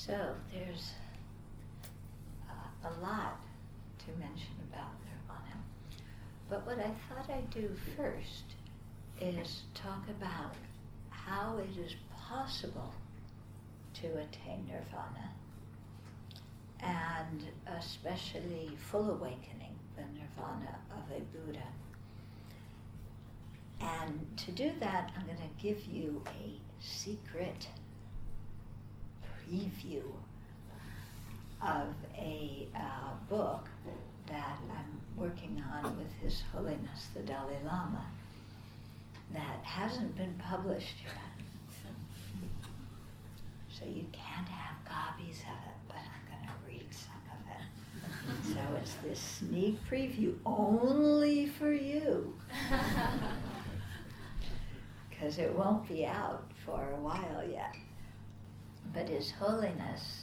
So there's a lot to mention about nirvana. But what I thought I'd do first is talk about how it is possible to attain nirvana, and especially full awakening, the nirvana of a Buddha. And to do that, I'm going to give you a secret preview of a book that I'm working on with His Holiness the Dalai Lama that hasn't been published yet. So you can't have copies of it, but I'm going to read some of it. So it's this sneak preview only for you, because it won't be out for a while yet. But His Holiness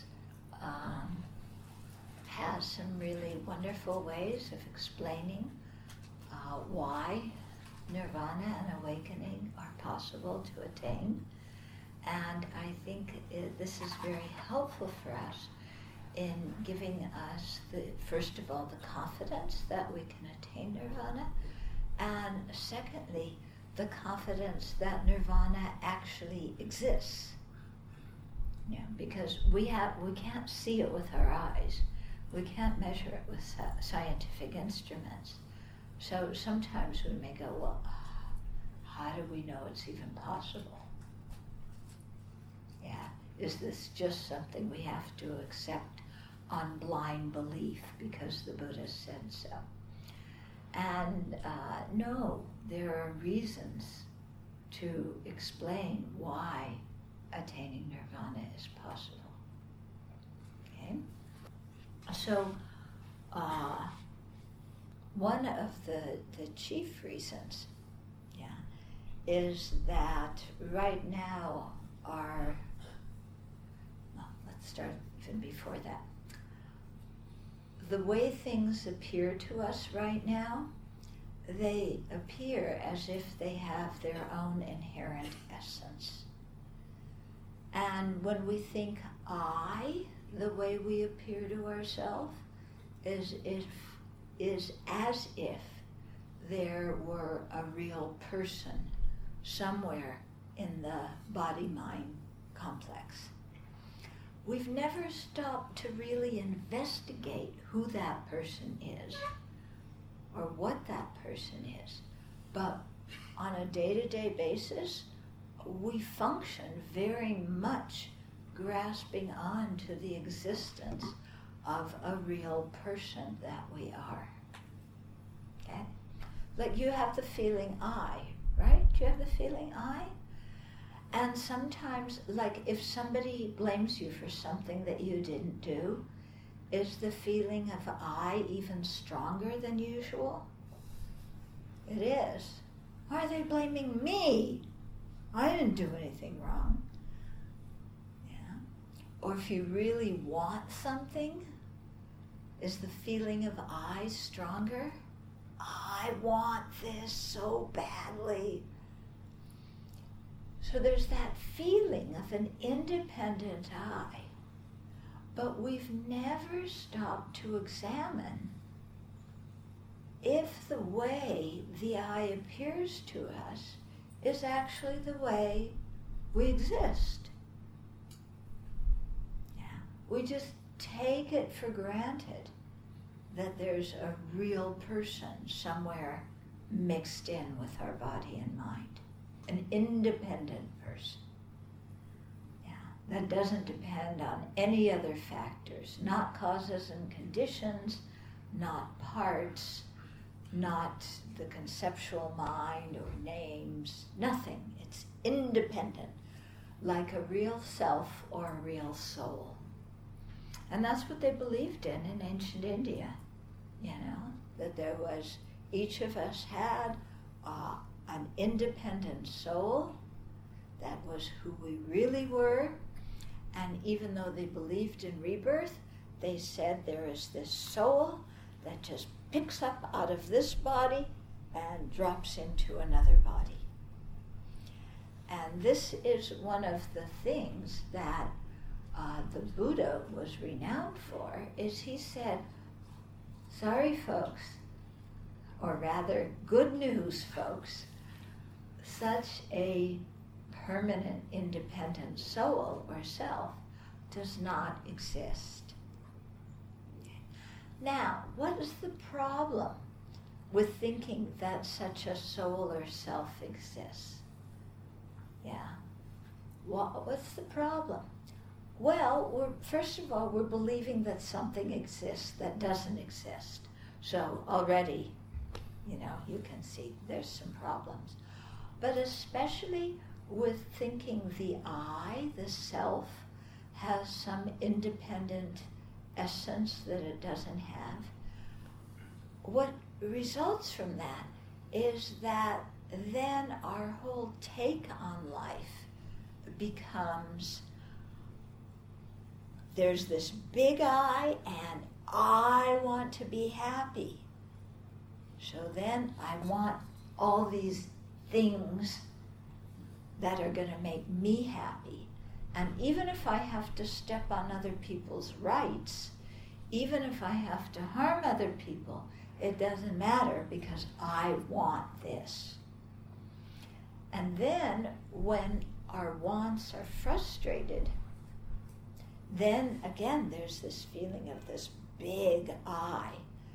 has some really wonderful ways of explaining why nirvana and awakening are possible to attain. And I think this is very helpful for us in giving us, first of all, the confidence that we can attain nirvana, and secondly, the confidence that nirvana actually exists. Yeah, because we can't see it with our eyes. We can't measure it with scientific instruments. So sometimes we may go, well, how do we know it's even possible? Yeah, is this just something we have to accept on blind belief because the Buddha said so? And no, there are reasons to explain why attaining nirvana is possible. Okay? So, one of the chief reasons, is that right now let's start even before that. The way things appear to us right now, they appear as if they have their own inherent essence. And when we think I, the way we appear to ourselves, is as if there were a real person somewhere in the body-mind complex. We've never stopped to really investigate who that person is or what that person is. But on a day-to-day basis, we function very much grasping on to the existence of a real person that we are. Okay? Like you have the feeling I, right? Do you have the feeling I? And sometimes, like if somebody blames you for something that you didn't do, is the feeling of I even stronger than usual? It is. Why are they blaming me? I didn't do anything wrong. Yeah. Or if you really want something, is the feeling of I stronger? I want this so badly. So there's that feeling of an independent I. But we've never stopped to examine if the way the I appears to us is actually the way we exist. Yeah. We just take it for granted that there's a real person somewhere mixed in with our body and mind, an independent person. Yeah. That doesn't depend on any other factors, not causes and conditions, not parts, not the conceptual mind or names, nothing. It's independent, like a real self or a real soul. And that's what they believed in ancient India, that there was, each of us had an independent soul that was who we really were. And even though they believed in rebirth, they said there is this soul that just picks up out of this body and drops into another body. And this is one of the things that the Buddha was renowned for is he said, sorry folks, or rather good news folks, such a permanent independent soul or self does not exist. Now, what is the problem with thinking that such a soul or self exists? Yeah. What's the problem? Well, first of all, we're believing that something exists that doesn't exist. So already, you can see there's some problems. But especially with thinking the I, the self, has some independent essence that it doesn't have, what results from that is that then our whole take on life becomes, there's this big I, and I want to be happy. So then I want all these things that are going to make me happy. And even if I have to step on other people's rights, even if I have to harm other people, it doesn't matter because I want this. And then when our wants are frustrated, then again there's this feeling of this big I.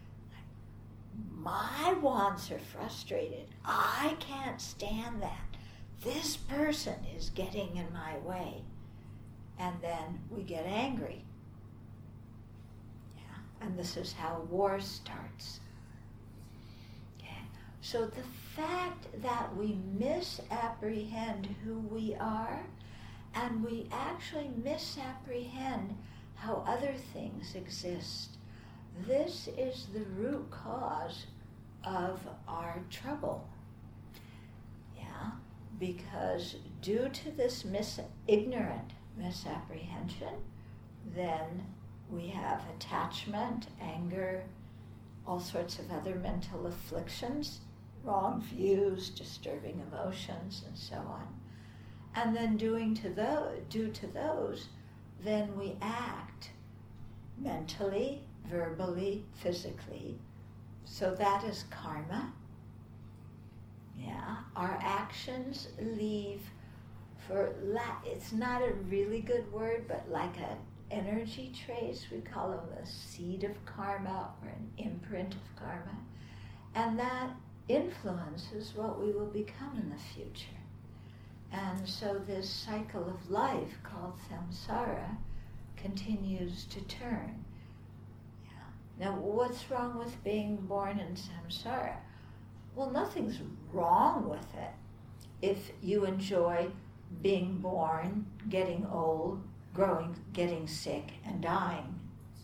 My wants are frustrated. I can't stand that. This person is getting in my way. And then we get angry. Yeah. And this is how war starts. Okay. So the fact that we misapprehend who we are, and we actually misapprehend how other things exist, this is the root cause of our trouble. Yeah, because due to this ignorant misapprehension, then we have attachment, anger, all sorts of other mental afflictions, wrong views, disturbing emotions, and so on. And then due to those, then we act mentally, verbally, physically. So that is karma. Yeah, our actions leave it's not a really good word, but like an energy trace, we call them a seed of karma or an imprint of karma. And that influences what we will become in the future. And so this cycle of life called samsara continues to turn. Yeah. Now, what's wrong with being born in samsara? Well, nothing's wrong with it if you enjoy being born, getting old, growing, getting sick, and dying.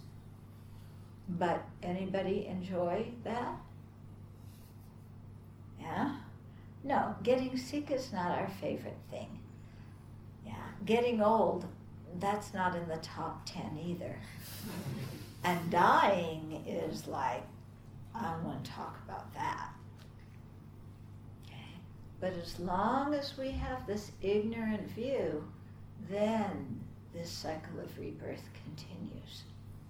But anybody enjoy that? Yeah? No, getting sick is not our favorite thing. Yeah, getting old, that's not in the top 10 either. And dying is like, I don't want to talk about that. Okay? But as long as we have this ignorant view, then this cycle of rebirth continues.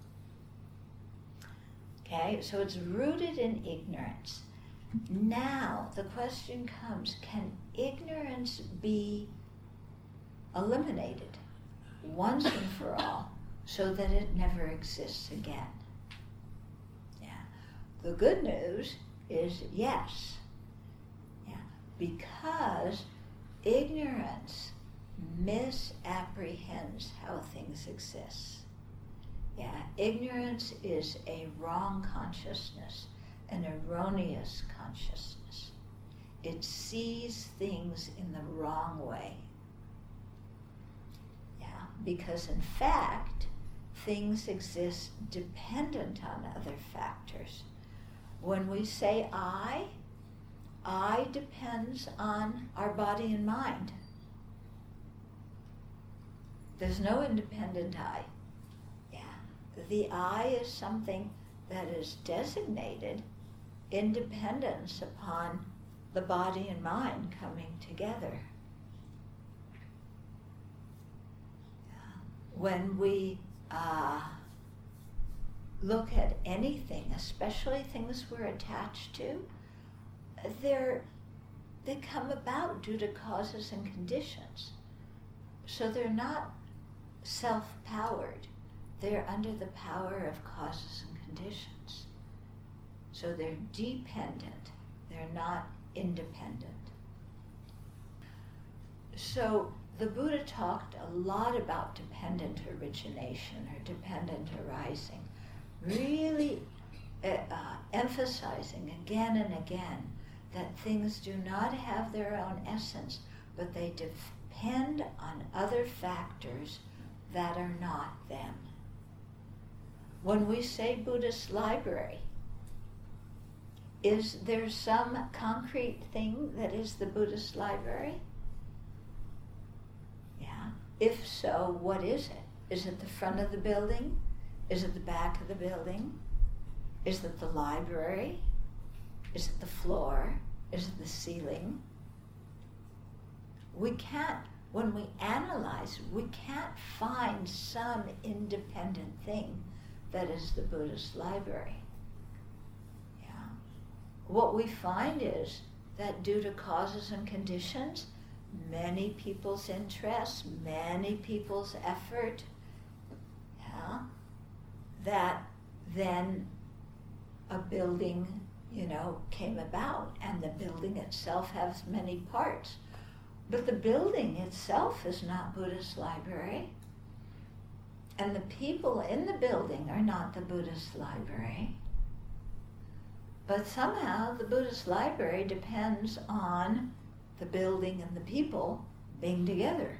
Okay, so it's rooted in ignorance. Now, the question comes, can ignorance be eliminated once and for all so that it never exists again? Yeah. The good news is yes. Yeah. Because ignorance misapprehends how things exist. Yeah. Ignorance is a wrong consciousness, an erroneous consciousness. It sees things in the wrong way. Yeah, because in fact, things exist dependent on other factors. When we say I depends on our body and mind. There's no independent I. Yeah, the I is something that is designated in dependence upon the body and mind coming together. Yeah. when we look at anything, especially things we're attached to, they come about due to causes and conditions. So they're not self-powered. They're under the power of causes and conditions. So they're dependent. They're not independent. So the Buddha talked a lot about dependent origination or dependent arising, really emphasizing again and again that things do not have their own essence, but they depend on other factors that are not them. When we say Buddhist library, is there some concrete thing that is the Buddhist library? Yeah. If so, what is it? Is it the front of the building? Is it the back of the building? Is it the library? Is it the floor? Is it the ceiling? We can't, when we analyze, we can't find some independent thing that is the Buddhist library. Yeah. What we find is that due to causes and conditions, many people's interests, many people's effort, yeah, that then a building, came about, and the building itself has many parts. But the building itself is not Buddhist library, and the people in the building are not the Buddhist library. But somehow the Buddhist library depends on the building and the people being together.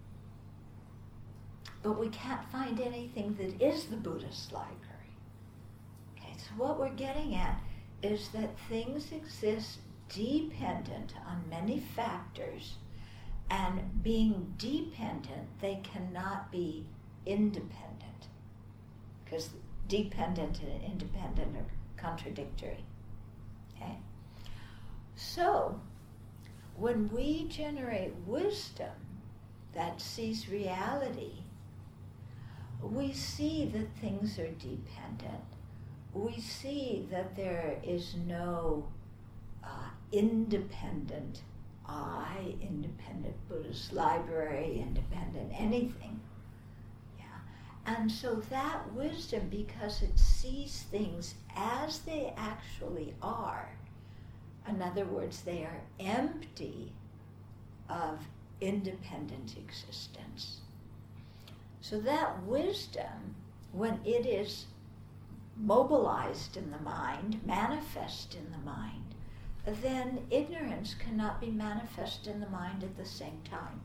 But we can't find anything that is the Buddhist library. Okay, so what we're getting at is that things exist dependent on many factors, and being dependent, they cannot be independent, because dependent and independent are contradictory. Okay? So, when we generate wisdom that sees reality, we see that things are dependent. We see that there is no independent I, independent Buddhist library, independent anything. Yeah. And so that wisdom, because it sees things as they actually are, in other words, they are empty of independent existence. So that wisdom, when it is mobilized in the mind, manifest in the mind, then ignorance cannot be manifest in the mind at the same time.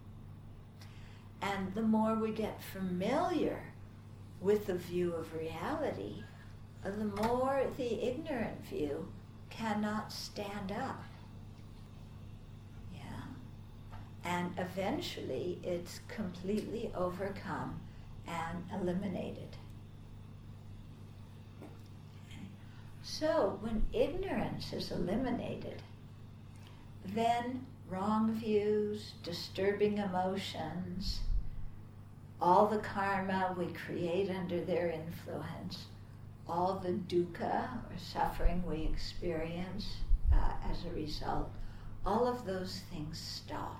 And the more we get familiar with the view of reality, the more the ignorant view cannot stand up. Yeah. And eventually it's completely overcome and eliminated. So when ignorance is eliminated, then wrong views, disturbing emotions, all the karma we create under their influence, all the dukkha or suffering we experience as a result, all of those things stop.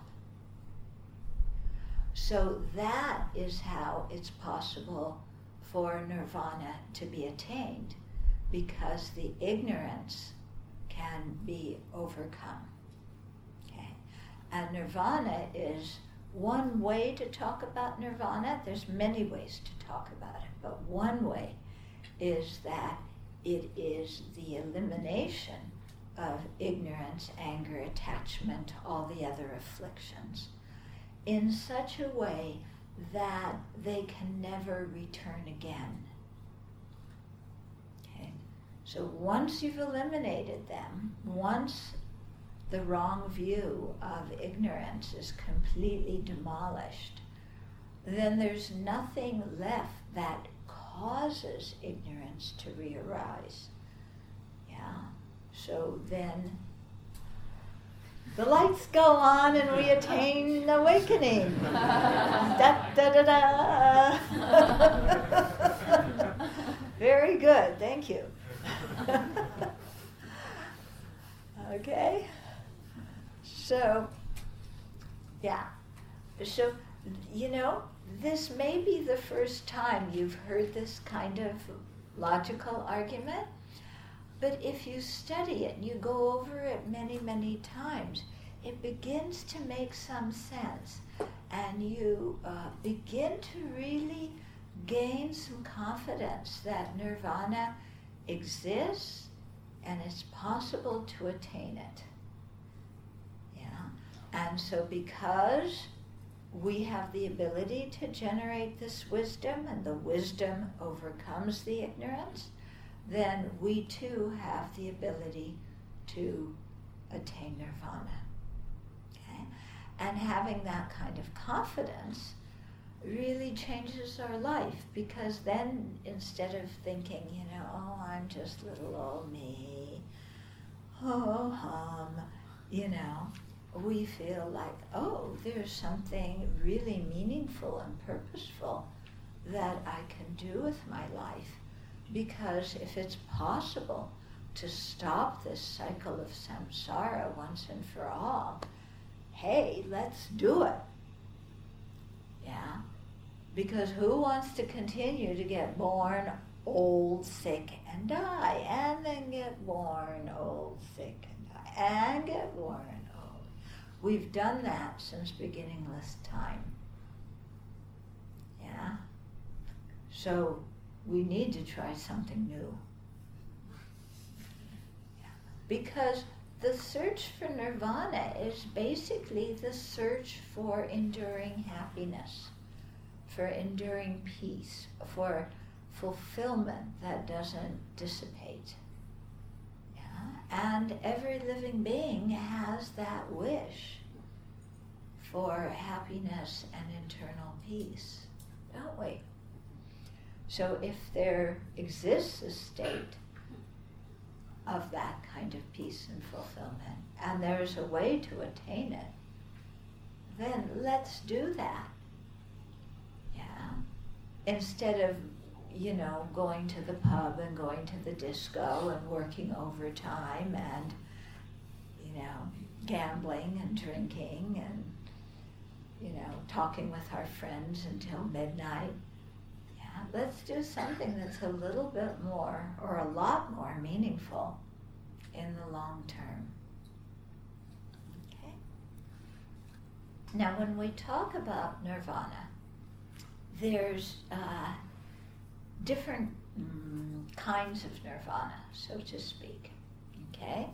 So that is how it's possible for nirvana to be attained, because the ignorance can be overcome. Okay? And nirvana is one way to talk about nirvana. There's many ways to talk about it, but one way is that it is the elimination of ignorance, anger, attachment, all the other afflictions, in such a way that they can never return again. Okay? So once you've eliminated them, once the wrong view of ignorance is completely demolished, then there's nothing left that causes ignorance to re-arise. Yeah. So then the lights go on and we attain awakening. Da, da, Da-da-da! Very good, thank you. Okay? So, yeah. So, this may be the first time you've heard this kind of logical argument, but if you study it, you go over it many, many times, it begins to make some sense, and you begin to really gain some confidence that nirvana exists and it's possible to attain it. Yeah? And so because we have the ability to generate this wisdom, and the wisdom overcomes the ignorance, then we too have the ability to attain nirvana. Okay? And having that kind of confidence really changes our life, because then instead of thinking, oh, I'm just little old me, oh, we feel like, oh, there's something really meaningful and purposeful that I can do with my life. Because if it's possible to stop this cycle of samsara once and for all, hey, let's do it. Yeah? Because who wants to continue to get born old, sick, and die, and then get born old, sick, and die, and get born old? We've done that since beginningless time. Yeah? So we need to try something new. Yeah. Because the search for nirvana is basically the search for enduring happiness, for enduring peace, for fulfillment that doesn't dissipate. And every living being has that wish for happiness and internal peace, don't we? So if there exists a state of that kind of peace and fulfillment, and there's a way to attain it, then let's do that. Yeah? Instead of going to the pub and going to the disco and working overtime and, gambling and drinking and, talking with our friends until midnight. Yeah, let's do something that's a little bit more or a lot more meaningful in the long term. Okay? Now, when we talk about nirvana, there's different kinds of nirvana, so to speak. Okay?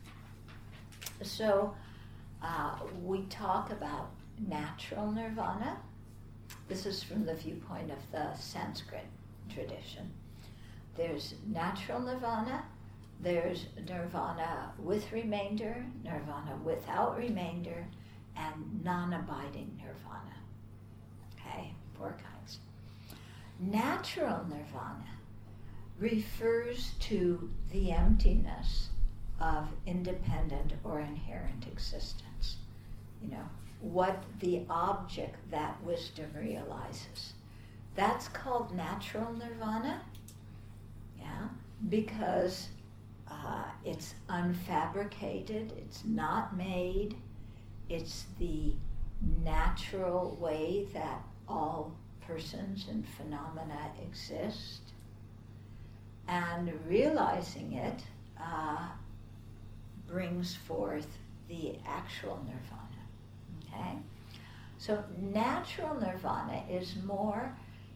So we talk about natural nirvana. This is from the viewpoint of the Sanskrit tradition. There's natural nirvana, there's nirvana with remainder, nirvana without remainder, and non-abiding nirvana. Okay? 4 kinds. Natural nirvana refers to the emptiness of independent or inherent existence. What the object that wisdom realizes. That's called natural nirvana, yeah, because it's unfabricated, it's not made, it's the natural way that all persons and phenomena exist, and realizing it brings forth the actual nirvana. Okay? So natural nirvana is more,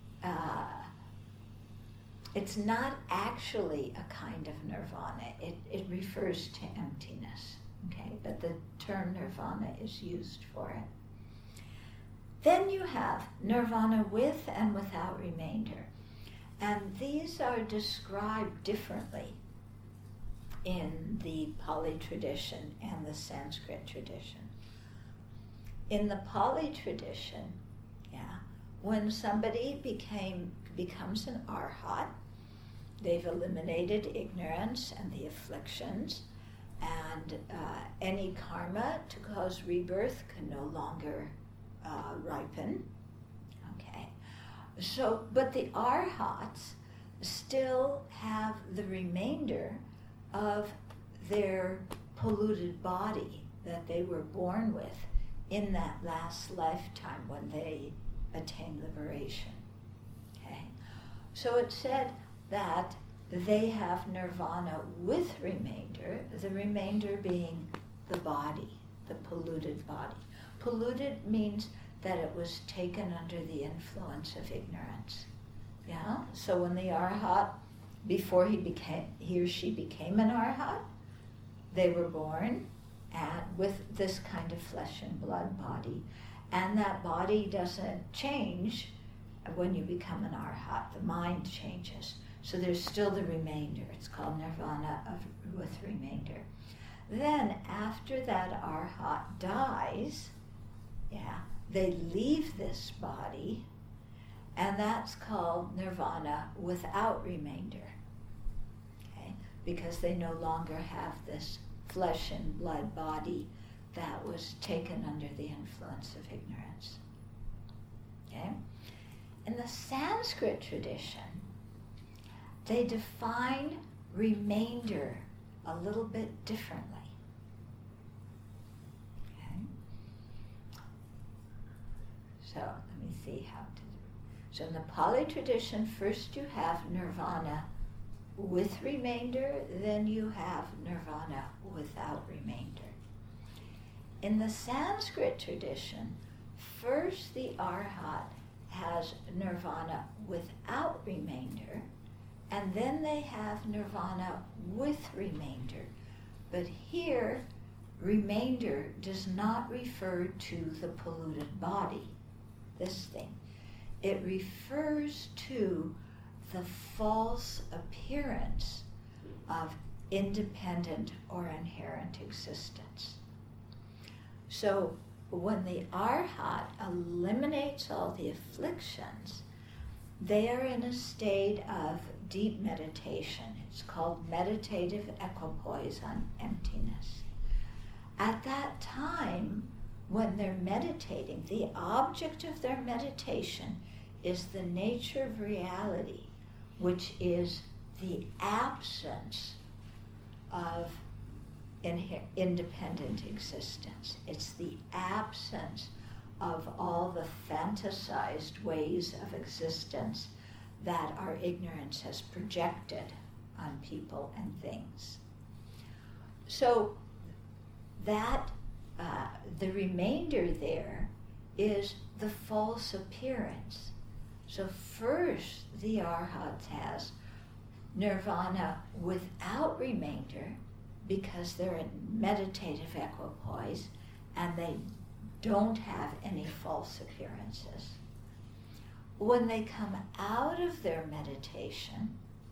it's not actually a kind of nirvana. It refers to emptiness. Okay? But the term nirvana is used for it. Then you have nirvana with and without remainder. And these are described differently in the Pali tradition and the Sanskrit tradition. In the Pali tradition, when somebody becomes an arhat, they've eliminated ignorance and the afflictions, and any karma to cause rebirth can no longer ripen. Okay. So, but the arhats still have the remainder of their polluted body that they were born with in that last lifetime when they attain liberation. Okay? So it said that they have nirvana with remainder, the remainder being the body, the polluted body. Polluted means that it was taken under the influence of ignorance. Yeah? So when the arhat, before he or she became an arhat, they were born with this kind of flesh and blood body. And that body doesn't change when you become an arhat. The mind changes. So there's still the remainder. It's called nirvana with remainder. Then after that arhat dies, they leave this body, and that's called nirvana without remainder. Okay? Because they no longer have this flesh and blood body that was taken under the influence of ignorance. Okay? In the Sanskrit tradition, they define remainder a little bit differently. Okay? So let me see how to do it. So in the Pali tradition, first you have nirvana with remainder, then you have nirvana without remainder. In the Sanskrit tradition, first the arhat has nirvana without remainder, and then they have nirvana with remainder. But here, remainder does not refer to the polluted body, this thing. It refers to the false appearance of independent or inherent existence. So when the arhat eliminates all the afflictions, they are in a state of deep meditation. It's called meditative equipoise on emptiness. At that time, when they're meditating, the object of their meditation is the nature of reality, which is the absence of independent existence. It's the absence of all the fantasized ways of existence that our ignorance has projected on people and things. So that the remainder there is the false appearance. So first the arhat has nirvana without remainder because they're in meditative equipoise and they don't have any false appearances. When they come out of their meditation,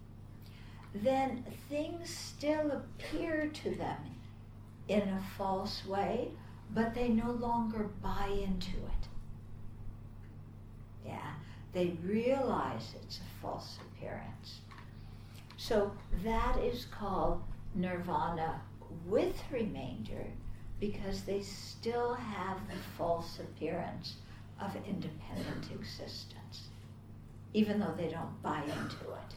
then things still appear to them in a false way, but they no longer buy into it. They realize it's a false appearance. So that is called nirvana with remainder because they still have the false appearance of independent existence, even though they don't buy into it.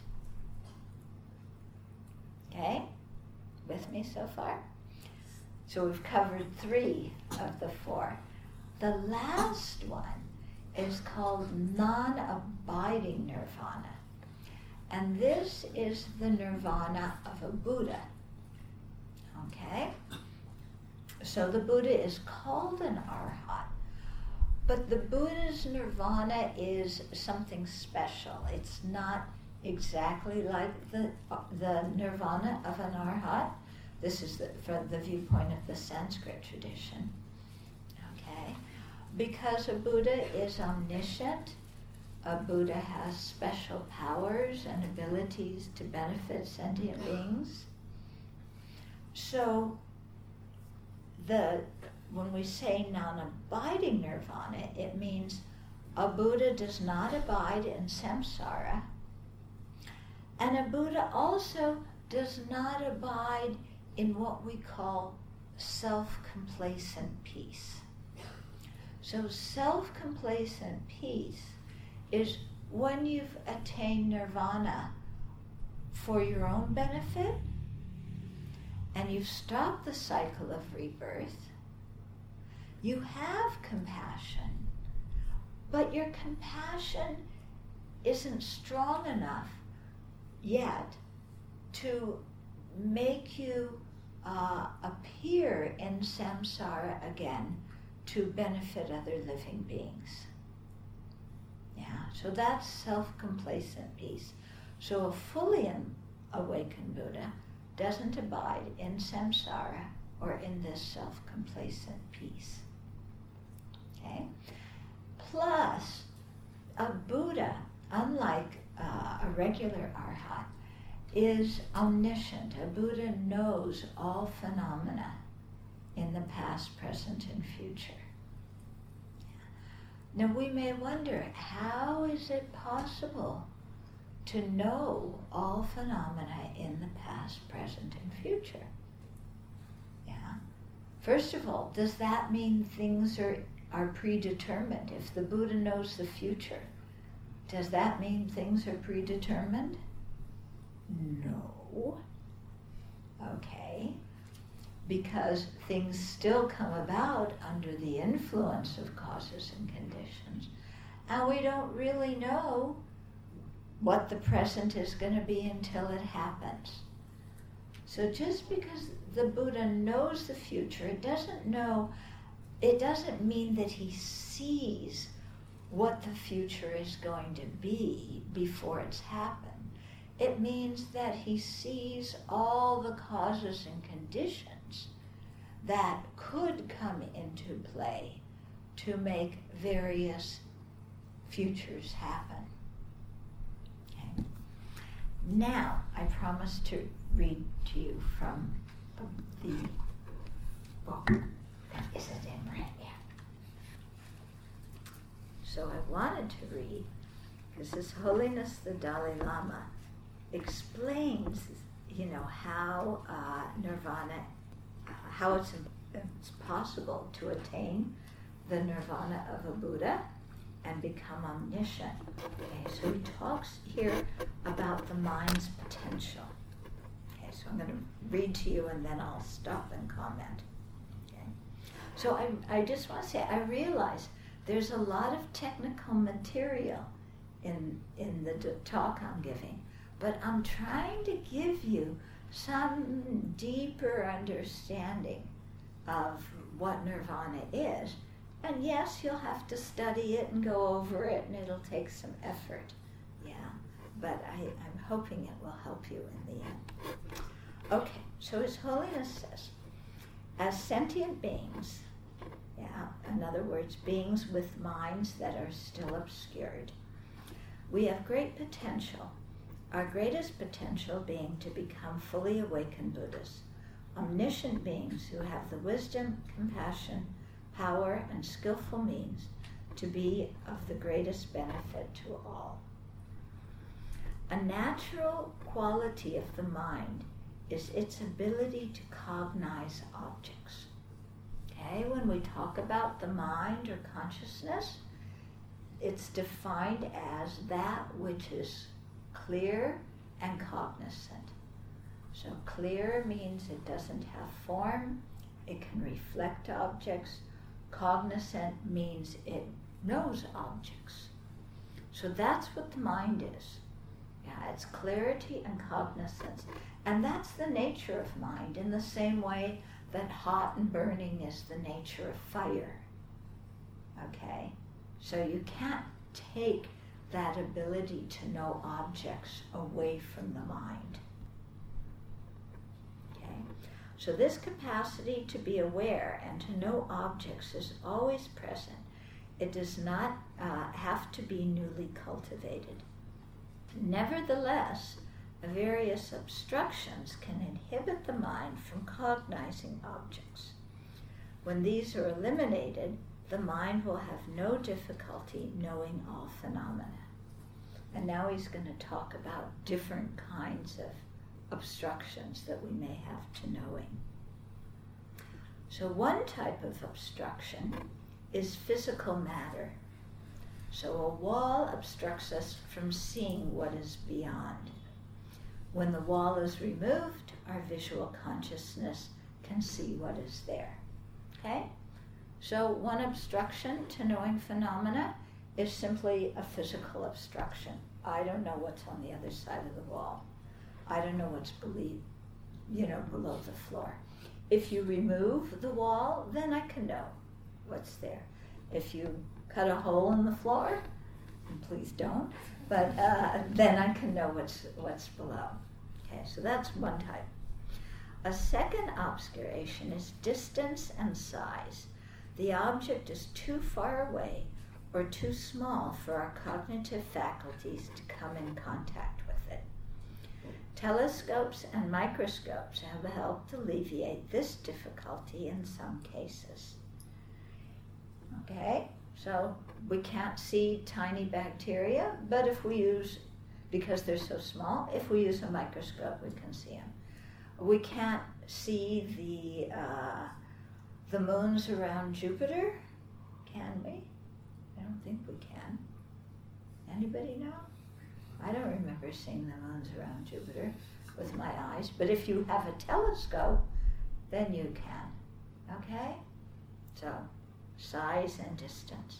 Okay? With me so far? So we've covered 3 of the 4. The last one is called non-abiding nirvana. And this is the nirvana of a Buddha. Okay? So the Buddha is called an arhat, but the Buddha's nirvana is something special. It's not exactly like the nirvana of an arhat. This is from the viewpoint of the Sanskrit tradition. Okay? Because a Buddha is omniscient, a Buddha has special powers and abilities to benefit sentient beings. So when we say non-abiding nirvana, it means a Buddha does not abide in samsara, and a Buddha also does not abide in what we call self-complacent peace. So self-complacent peace is when you've attained nirvana for your own benefit, and you've stopped the cycle of rebirth, you have compassion, but your compassion isn't strong enough yet to make you appear in samsara again to benefit other living beings. Yeah, so that's self-complacent peace. So a fully awakened Buddha doesn't abide in samsara or in this self-complacent peace. Okay? Plus, a Buddha, unlike a regular arhat, is omniscient. A Buddha knows all phenomena in the past, present, and future. Now we may wonder, how is it possible to know all phenomena in the past, present, and future? Yeah. First of all, does that mean things are predetermined? If the Buddha knows the future, does that mean things are predetermined? No. Okay. Because things still come about under the influence of causes and conditions. And we don't really know what the present is going to be until it happens. So just because the Buddha knows the future, it doesn't mean that he sees what the future is going to be before it's happened. It means that he sees all the causes and conditions that could come into play to make various futures happen. Okay. Now, I promised to read to you from the book that isn't in red yet. So I wanted to read, because His Holiness the Dalai Lama explains, how nirvana, how it's possible to attain the nirvana of a Buddha and become omniscient. Okay, so he talks here about the mind's potential. Okay, so I'm going to read to you and then I'll stop and comment. Okay, so I just want to say, I realize there's a lot of technical material in the talk I'm giving, but I'm trying to give you some deeper understanding of what nirvana is. And yes, you'll have to study it and go over it, and it'll take some effort. Yeah, but I'm hoping it will help you in the end. Okay, so His Holiness says, as sentient beings, in other words, beings with minds that are still obscured, we have great potential. Our greatest potential being to become fully awakened Buddhas, omniscient beings who have the wisdom, compassion, power, and skillful means to be of the greatest benefit to all. A natural quality of the mind is its ability to cognize objects. Okay, when we talk about the mind or consciousness, it's defined as that which is clear and cognizant. So clear means it doesn't have form, it can reflect objects. Cognizant means it knows objects. So that's what the mind is. Yeah, it's clarity and cognizance. And that's the nature of mind, in the same way that hot and burning is the nature of fire. Okay? So you can't take that ability to know objects away from the mind. Okay? So this capacity to be aware and to know objects is always present. It does not have to be newly cultivated. Nevertheless, various obstructions can inhibit the mind from cognizing objects. When these are eliminated, the mind will have no difficulty knowing all phenomena. And now he's going to talk about different kinds of obstructions that we may have to knowing. So one type of obstruction is physical matter. So a wall obstructs us from seeing what is beyond. When the wall is removed, our visual consciousness can see what is there. Okay? So one obstruction to knowing phenomena is simply a physical obstruction. I don't know what's on the other side of the wall. I don't know what's below the floor. If you remove the wall, then I can know what's there. If you cut a hole in the floor, and please don't, but then I can know what's below. Okay, so that's one type. A second obscuration is distance and size. The object is too far away or too small for our cognitive faculties to come in contact with it. Telescopes and microscopes have helped alleviate this difficulty in some cases. Okay, so we can't see tiny bacteria, but because they're so small, if we use a microscope, we can see them. We can't see the moons around Jupiter, can we? I don't think we can. Anybody know? I don't remember seeing the moons around Jupiter with my eyes, but if you have a telescope, then you can. Okay? So, size and distance.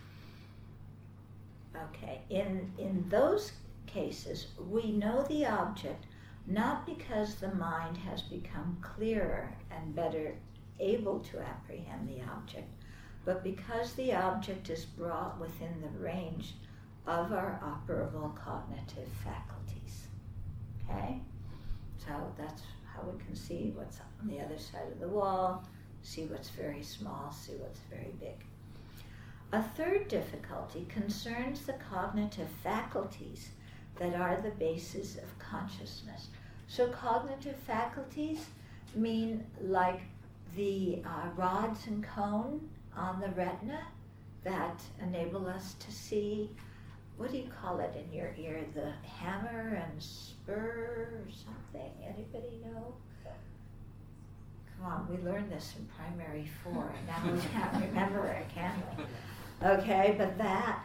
Okay, in those cases, we know the object not because the mind has become clearer and better able to apprehend the object, but because the object is brought within the range of our operable cognitive faculties. Okay? So that's how we can see what's on the other side of the wall, see what's very small, see what's very big. A third difficulty concerns the cognitive faculties that are the basis of consciousness. So cognitive faculties mean like the rods and cone on the retina that enable us to see, what do you call it in your ear, the hammer and spur or something? Anybody know? Come on, we learned this in primary 4, and now we can't remember it, can we? Okay, but that,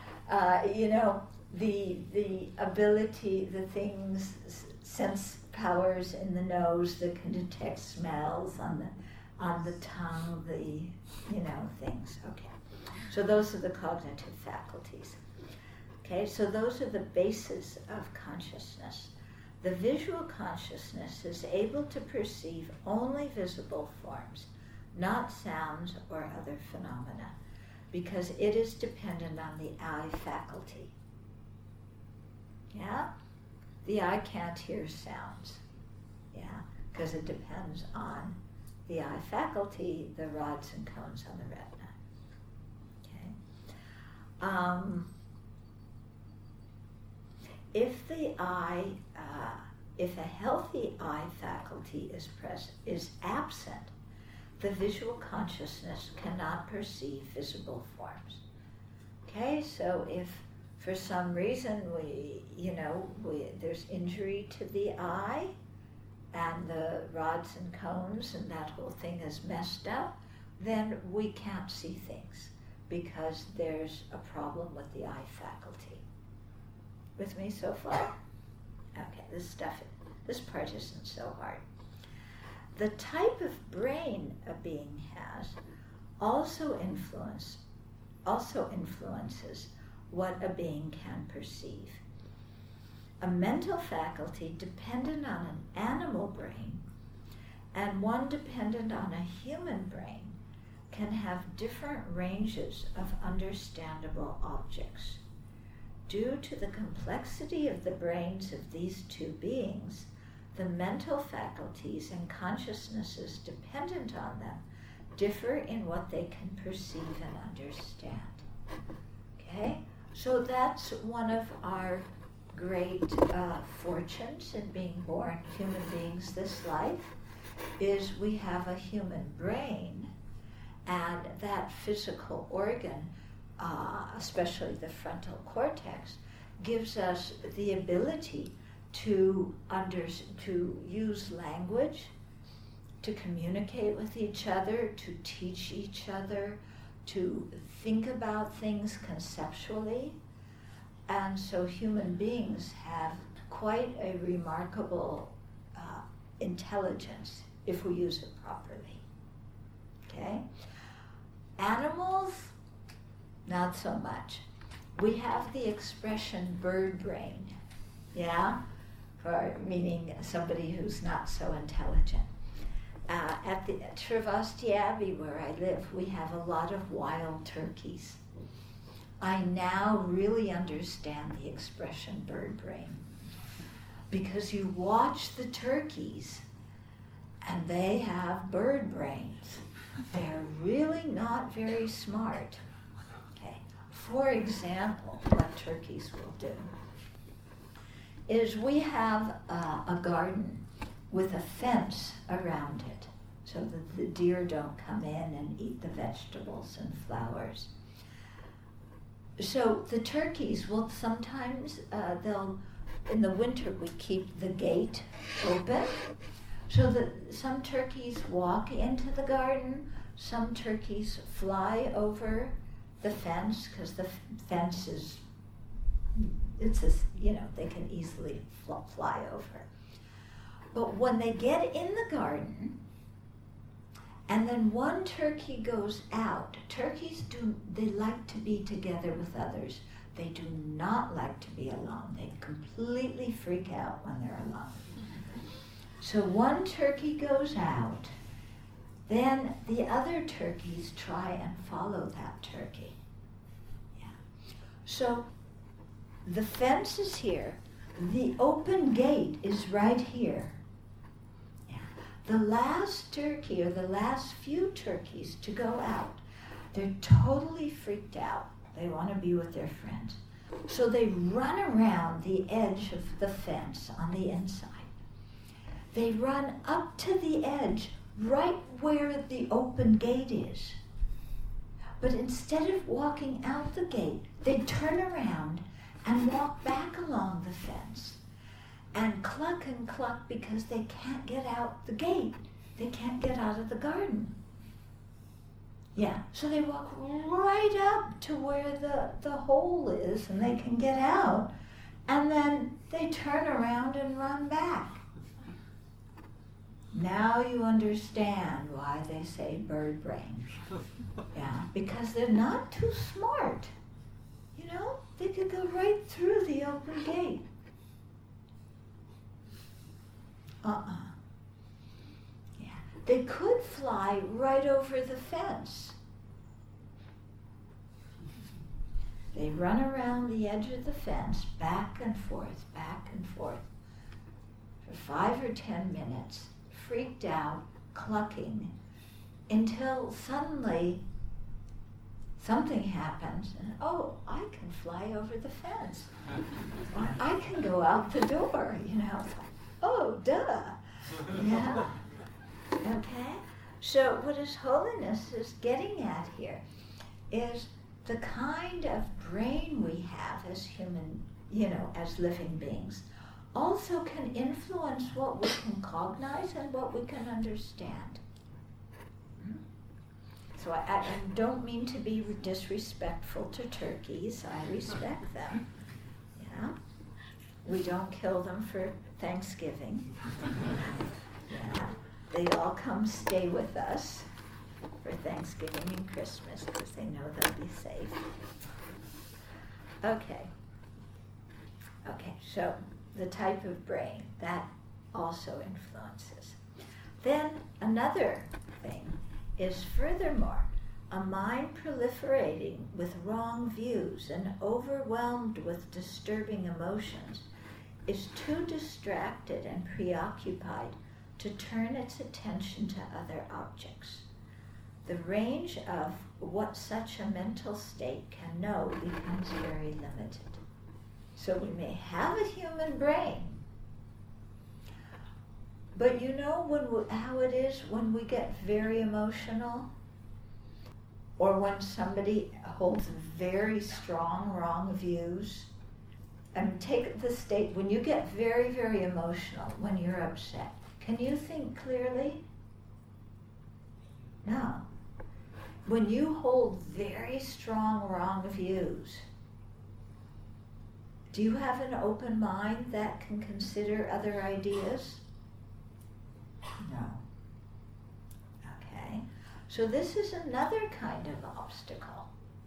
the ability, the things, sense powers in the nose that can detect smells, on the tongue, things. Okay, so those are the cognitive faculties. Okay, so those are the bases of consciousness. The visual consciousness is able to perceive only visible forms, not sounds or other phenomena, because it is dependent on the eye faculty. Yeah? The eye can't hear sounds. Yeah? Because it depends on the eye faculty, the rods and cones on the retina. Okay? If a healthy eye faculty is absent, the visual consciousness cannot perceive visible forms. Okay, so if for some reason there's injury to the eye and the rods and cones and that whole thing is messed up, then we can't see things because there's a problem with the eye faculty. With me so far? Okay, this part isn't so hard. The type of brain a being has also influences what a being can perceive. A mental faculty dependent on an animal brain and one dependent on a human brain can have different ranges of understandable objects. Due to the complexity of the brains of these two beings, the mental faculties and consciousnesses dependent on them differ in what they can perceive and understand. Okay? So that's one of our great fortunes in being born human beings this life, is we have a human brain, and that physical organ, especially the frontal cortex, gives us the ability to use language, to communicate with each other, to teach each other, to think about things conceptually, and so human beings have quite a remarkable intelligence if we use it properly. Okay? Animals, not so much. We have the expression bird brain, yeah, for meaning somebody who's not so intelligent. At the Shrivasti Abbey, where I live, we have a lot of wild turkeys. I now really understand the expression bird brain, because you watch the turkeys and they have bird brains. They're really not very smart. Okay. For example, what turkeys will do is we have a garden with a fence around it so that the deer don't come in and eat the vegetables and flowers. So the turkeys will sometimes, in the winter we keep the gate open so that some turkeys walk into the garden, some turkeys fly over the fence because the fence is, they can easily fly over. But when they get in the garden, and then one turkey goes out, turkeys they like to be together with others. They do not like to be alone. They completely freak out when they're alone. So one turkey goes out, then the other turkeys try and follow that turkey. Yeah. So the fence is here. The open gate is right here. Yeah. The last turkey, or the last few turkeys to go out, they're totally freaked out. They want to be with their friends. So they run around the edge of the fence on the inside. They run up to the edge, right where the open gate is. But instead of walking out the gate, they turn around and walk back along the fence and cluck because they can't get out the gate. They can't get out of the garden. Yeah, so they walk right up to where the hole is and they can get out, and then they turn around and run back. Now you understand why they say bird brain. Yeah, because they're not too smart. They could go right through the open gate. Yeah, they could fly right over the fence. They run around the edge of the fence, back and forth, for 5 or 10 minutes, freaked out, clucking, until suddenly something happens, and I can fly over the fence. I can go out the door, Oh, duh. Yeah. Okay? So what His Holiness is getting at here is the kind of brain we have as human, as living beings, also can influence what we can cognize and what we can understand. So I don't mean to be disrespectful to turkeys. I respect them. Yeah. We don't kill them for Thanksgiving. Yeah. They all come stay with us for Thanksgiving and Christmas because they know they'll be safe. Okay, so the type of brain, that also influences. Then another thing is, furthermore, a mind proliferating with wrong views and overwhelmed with disturbing emotions is too distracted and preoccupied to turn its attention to other objects. The range of what such a mental state can know becomes very limited. So we may have a human brain, but how it is when we get very emotional, or when somebody holds very strong wrong views. And take the state, when you get very, very emotional, when you're upset, can you think clearly? No. when you hold very strong wrong views, do you have an open mind that can consider other ideas? No. Okay. So this is another kind of obstacle.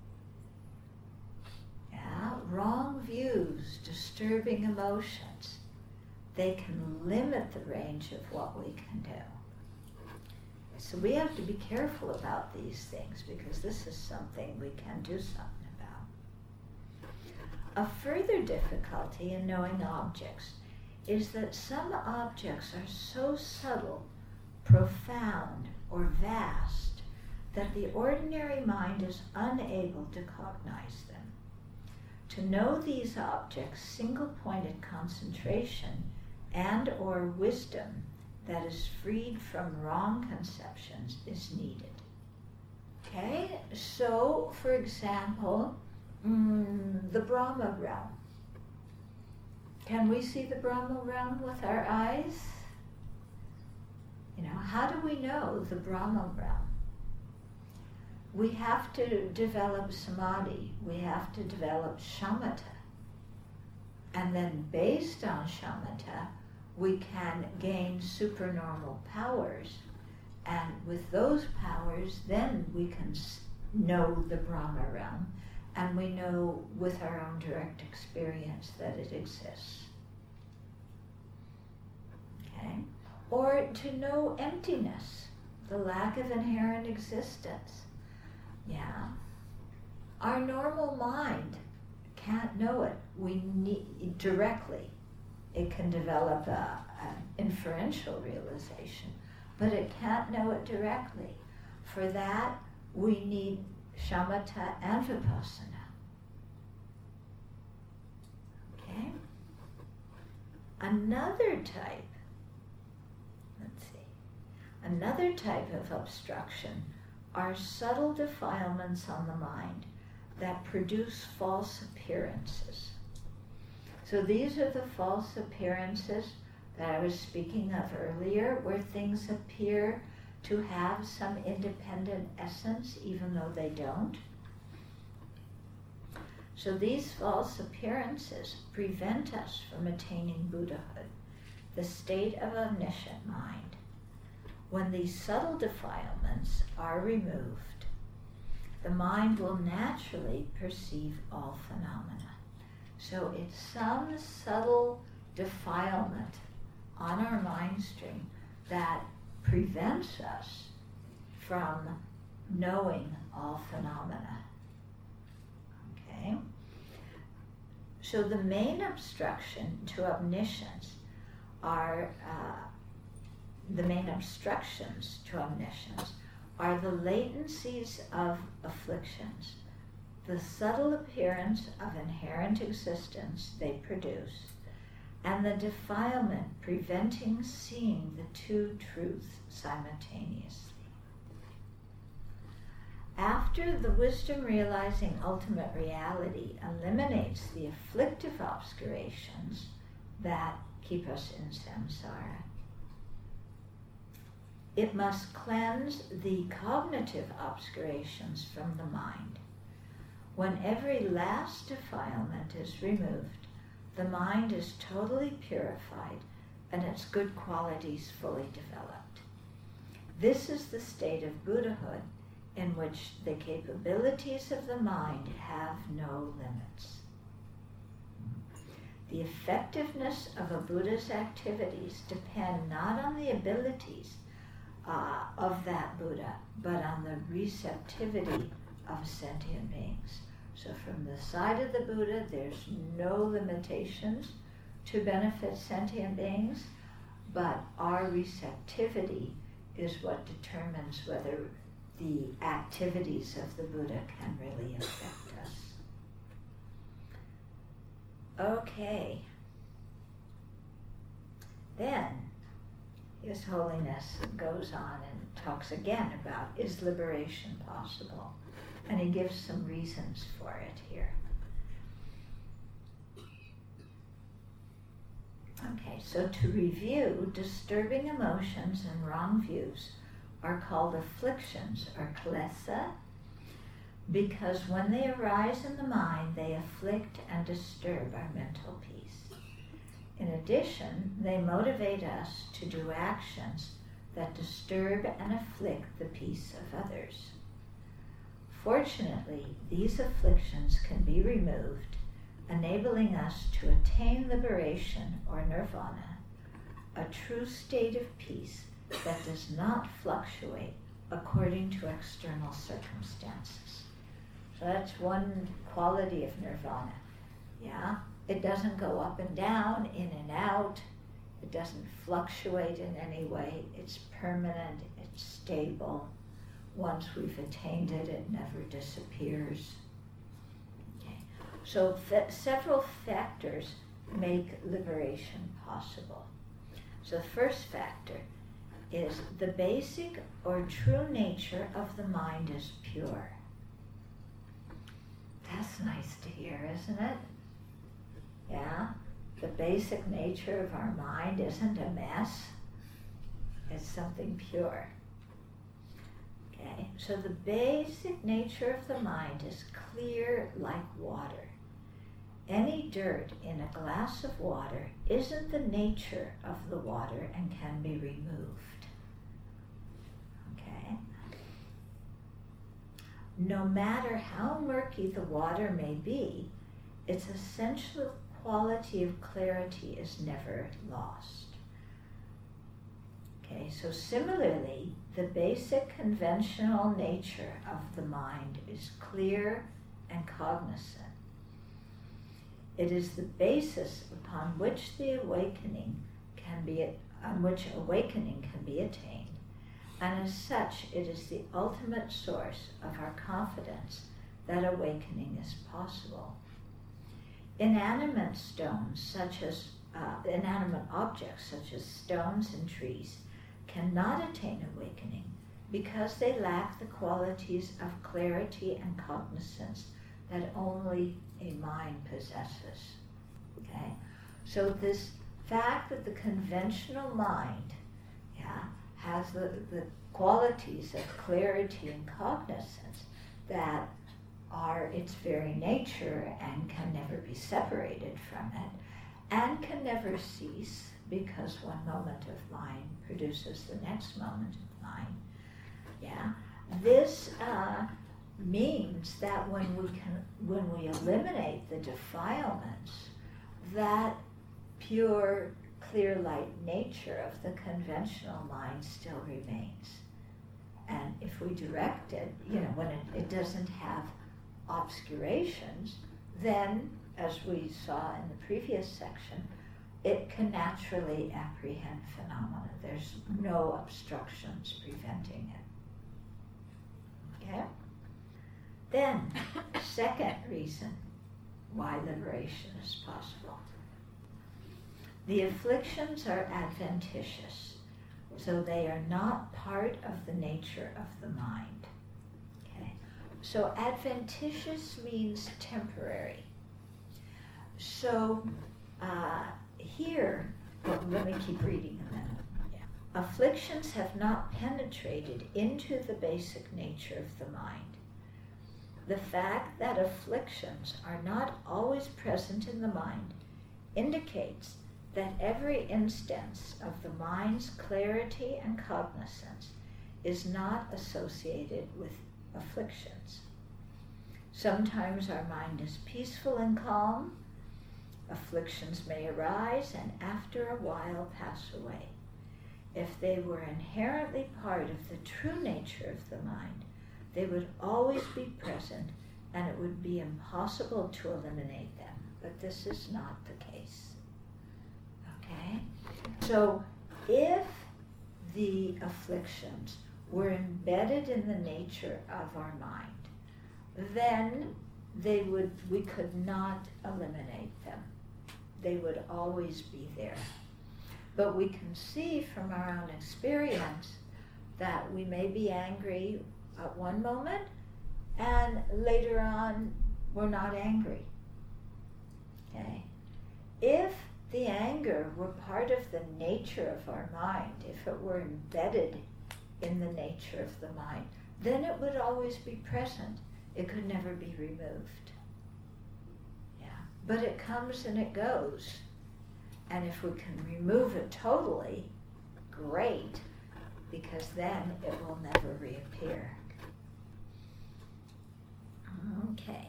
Yeah, wrong views, disturbing emotions, they can limit the range of what we can do. So we have to be careful about these things because this is something we can do something about. A further difficulty in knowing objects is that some objects are so subtle, profound, or vast that the ordinary mind is unable to cognize them. To know these objects, single-pointed concentration and or wisdom that is freed from wrong conceptions is needed. Okay, so for example, the Brahma realm. Can we see the Brahma realm with our eyes? You know, how do we know the Brahma realm? We have to develop samadhi. We have to develop shamatha. And then based on shamatha, we can gain supernormal powers. And with those powers, then we can know the Brahma realm. And we know with our own direct experience that it exists. Okay? Or to know emptiness, the lack of inherent existence. Yeah. Our normal mind can't know it. We need directly. It can develop an inferential realization, but it can't know it directly. For that, we need shamatha and vipassana. Okay? Another type of obstruction are subtle defilements on the mind that produce false appearances. So these are the false appearances that I was speaking of earlier, where things appear to have some independent essence, even though they don't. So these false appearances prevent us from attaining Buddhahood, the state of omniscient mind. When these subtle defilements are removed, the mind will naturally perceive all phenomena. So it's some subtle defilement on our mind stream that prevents us from knowing all phenomena. Okay? So the main obstruction to omniscience are the latencies of afflictions, the subtle appearance of inherent existence they produce, and the defilement preventing seeing the two truths simultaneously. After the wisdom realizing ultimate reality eliminates the afflictive obscurations that keep us in samsara, it must cleanse the cognitive obscurations from the mind. When every last defilement is removed, the mind is totally purified and its good qualities fully developed. This is the state of Buddhahood in which the capabilities of the mind have no limits. The effectiveness of a Buddha's activities depend not on the abilities of that Buddha, but on the receptivity of sentient beings. So from the side of the Buddha, there's no limitations to benefit sentient beings, but our receptivity is what determines whether the activities of the Buddha can really affect us. Okay. Then, His Holiness goes on and talks again about, is liberation possible? And he gives some reasons for it here. Okay, so to review, disturbing emotions and wrong views are called afflictions, or klesa, because when they arise in the mind, they afflict and disturb our mental peace. In addition, they motivate us to do actions that disturb and afflict the peace of others. Fortunately, these afflictions can be removed, enabling us to attain liberation or nirvana, a true state of peace that does not fluctuate according to external circumstances. So that's one quality of nirvana. Yeah, it doesn't go up and down, in and out. It doesn't fluctuate in any way. It's permanent, it's stable. Once we've attained it, it never disappears. Okay. So several factors make liberation possible. So the first factor is the basic or true nature of the mind is pure. That's nice to hear, isn't it? Yeah? The basic nature of our mind isn't a mess. It's something pure. Okay? So the basic nature of the mind is clear like water. Any dirt in a glass of water isn't the nature of the water and can be removed. Okay? No matter how murky the water may be, its essential quality of clarity is never lost. Okay, so similarly, the basic conventional nature of the mind is clear and cognizant. It is the basis upon which awakening can be attained, and as such, it is the ultimate source of our confidence that awakening is possible. Inanimate objects such as stones and trees cannot attain awakening because they lack the qualities of clarity and cognizance that only a mind possesses. Okay? So this fact that the conventional mind has the qualities of clarity and cognizance that are its very nature and can never be separated from it and can never cease because one moment of mind produces the next moment of mind. Yeah, this means that when we eliminate the defilements, that pure, clear light nature of the conventional mind still remains. And if we direct it, when it doesn't have obscurations, then, as we saw in the previous section, it can naturally apprehend phenomena. There's no obstructions preventing it. Okay? Then, second reason why liberation is possible. The afflictions are adventitious, so they are not part of the nature of the mind. Okay? So adventitious means temporary. So here, let me keep reading a minute. Yeah. Afflictions have not penetrated into the basic nature of the mind. The fact that afflictions are not always present in the mind indicates that every instance of the mind's clarity and cognizance is not associated with afflictions. Sometimes our mind is peaceful and calm. Afflictions may arise and after a while pass away. If they were inherently part of the true nature of the mind, they would always be present and it would be impossible to eliminate them. But this is not the case. Okay? So if the afflictions were embedded in the nature of our mind, then we could not eliminate them. They would always be there. But we can see from our own experience that we may be angry at one moment and later on we're not angry. Okay? If the anger were part of the nature of our mind, if it were embedded in the nature of the mind, then it would always be present it could never be removed. Yeah, but it comes and it goes. And if we can remove it totally, great, because then it will never reappear. Okay.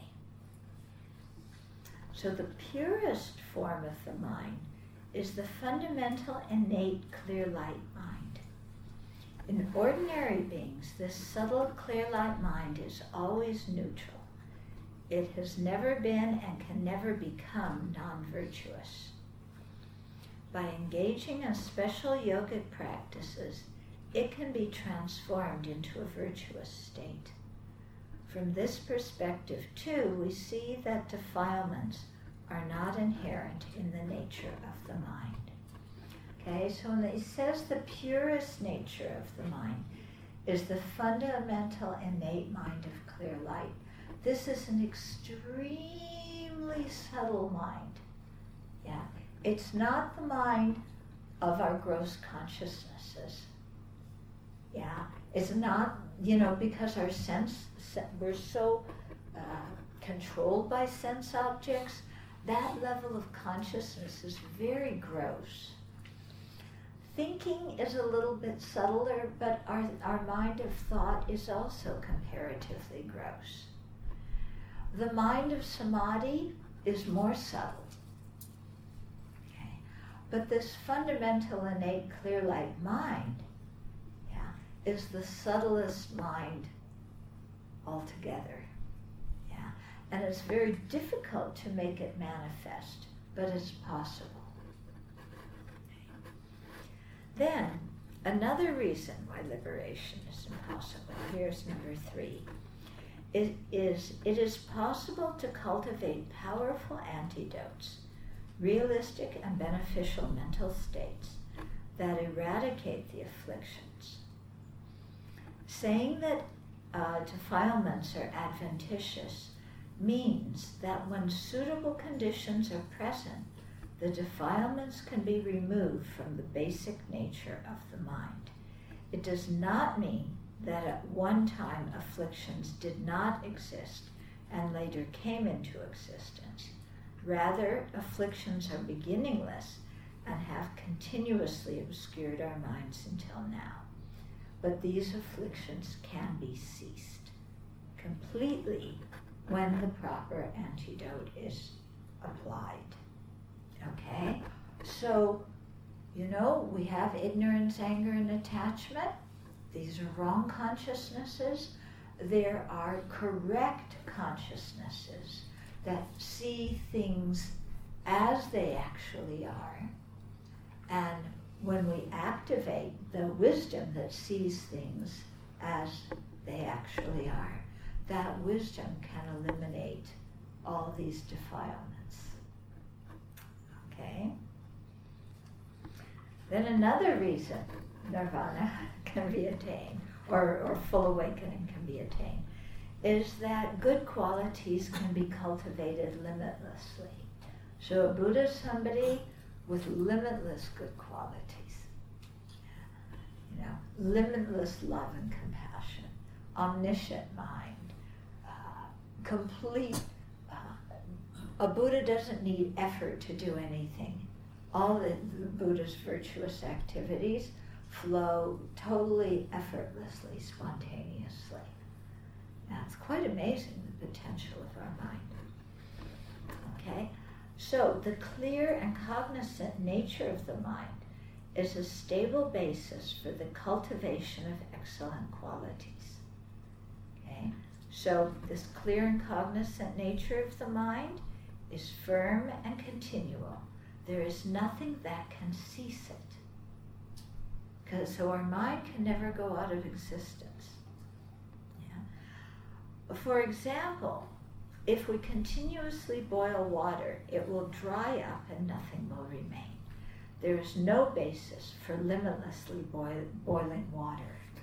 So the purest form of the mind is the fundamental, innate, clear light mind. In ordinary beings, this subtle, clear light mind is always neutral. It has never been and can never become non-virtuous. By engaging in special yogic practices, it can be transformed into a virtuous state. From this perspective, too, we see that defilements are not inherent in the nature of the mind. Okay, so when it says the purest nature of the mind is the fundamental innate mind of clear light, this is an extremely subtle mind. Yeah, it's not the mind of our gross consciousnesses. Yeah, it's not, because our we're so controlled by sense objects, that level of consciousness is very gross. Thinking is a little bit subtler, but our mind of thought is also comparatively gross. The mind of samadhi is more subtle. Okay. But this fundamental innate clear light mind, is the subtlest mind altogether. Yeah. And it's very difficult to make it manifest, but it's possible. Then, another reason why liberation is impossible, here's number 3. It is possible to cultivate powerful antidotes, realistic and beneficial mental states that eradicate the afflictions. Saying that defilements are adventitious means that when suitable conditions are present, the defilements can be removed from the basic nature of the mind. It does not mean that at one time afflictions did not exist and later came into existence. Rather, afflictions are beginningless and have continuously obscured our minds until now. But these afflictions can be ceased completely when the proper antidote is applied. Okay? So, we have ignorance, anger, and attachment. These are wrong consciousnesses. There are correct consciousnesses that see things as they actually are. And when we activate the wisdom that sees things as they actually are, that wisdom can eliminate all these defilements. Okay? Then another reason nirvana can be attained, or full awakening can be attained, is that good qualities can be cultivated limitlessly. So a Buddha is somebody with limitless good qualities. Limitless love and compassion, omniscient mind, complete. A Buddha doesn't need effort to do anything. All the Buddha's virtuous activities flow totally effortlessly, spontaneously. Now, it's quite amazing, the potential of our mind. Okay? So, the clear and cognizant nature of the mind is a stable basis for the cultivation of excellent qualities. Okay? So, this clear and cognizant nature of the mind is firm and continual. There is nothing that can cease it. So our mind can never go out of existence. Yeah? For example, if we continuously boil water, it will dry up and nothing will remain. There is no basis for limitlessly boiling water.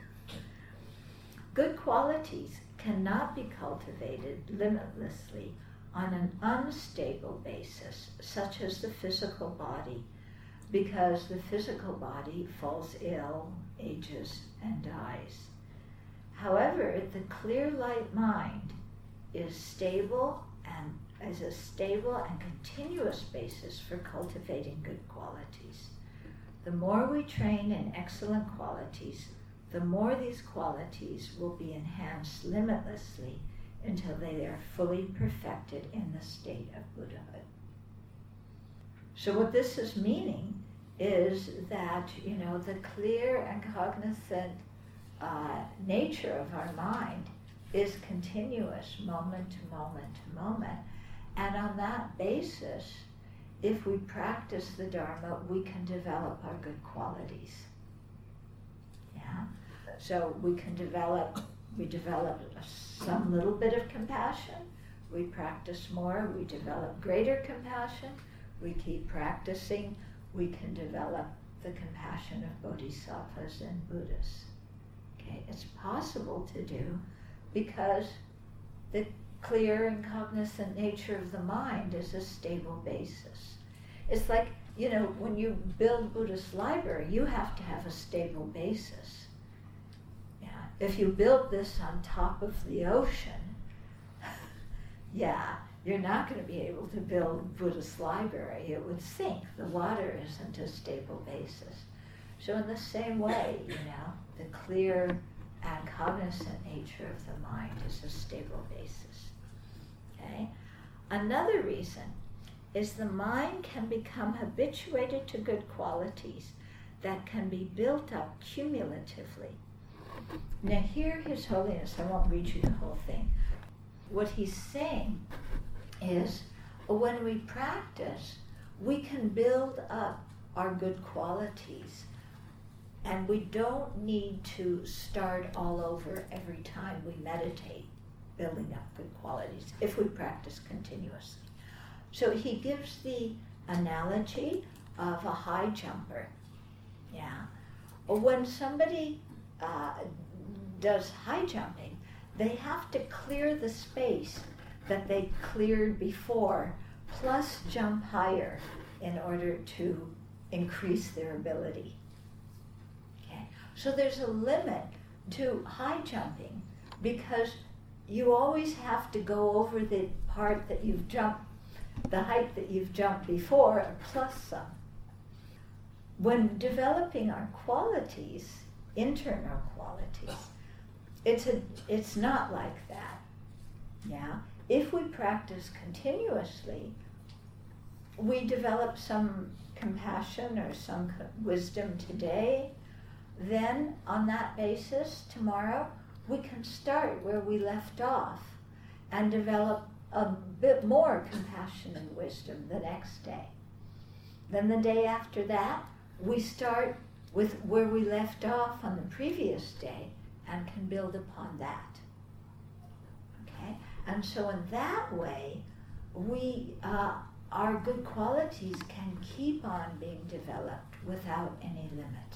Good qualities cannot be cultivated limitlessly on an unstable basis, such as the physical body, because the physical body falls ill, ages, and dies. However, the clear light mind is stable and as a stable and continuous basis for cultivating good qualities. The more we train in excellent qualities, the more these qualities will be enhanced limitlessly until they are fully perfected in the state of Buddhahood. So what this is meaning is that, the clear and cognizant nature of our mind is continuous, moment to moment to moment. And on that basis, if we practice the Dharma, we can develop our good qualities. Yeah? So we develop some little bit of compassion. We practice more, we develop greater compassion. We keep practicing, we can develop the compassion of bodhisattvas and Buddhas. Okay, it's possible to do because the clear and cognizant nature of the mind is a stable basis. It's like, when you build Buddhist library, you have to have a stable basis. Yeah, if you build this on top of the ocean, you're not going to be able to build Buddhist library. It would sink. The water isn't a stable basis. So in the same way, the clear and cognizant nature of the mind is a stable basis. Okay? Another reason is the mind can become habituated to good qualities that can be built up cumulatively. Now here, His Holiness, I won't read you the whole thing. What he's saying is when we practice, we can build up our good qualities, and we don't need to start all over every time we meditate, building up good qualities, if we practice continuously. So he gives the analogy of a high jumper. Yeah. When somebody does high jumping, they have to clear the space that they cleared before, plus jump higher in order to increase their ability. Okay, so there's a limit to high jumping because you always have to go over the part that you've jumped, the height that you've jumped before, plus some. When developing our qualities, internal qualities, it's not like that. Yeah. If we practice continuously, we develop some compassion or some wisdom today, then on that basis, tomorrow, we can start where we left off and develop a bit more compassion and wisdom the next day. Then the day after that, we start with where we left off on the previous day and can build upon that. Okay? And so in that way, our good qualities can keep on being developed without any limit.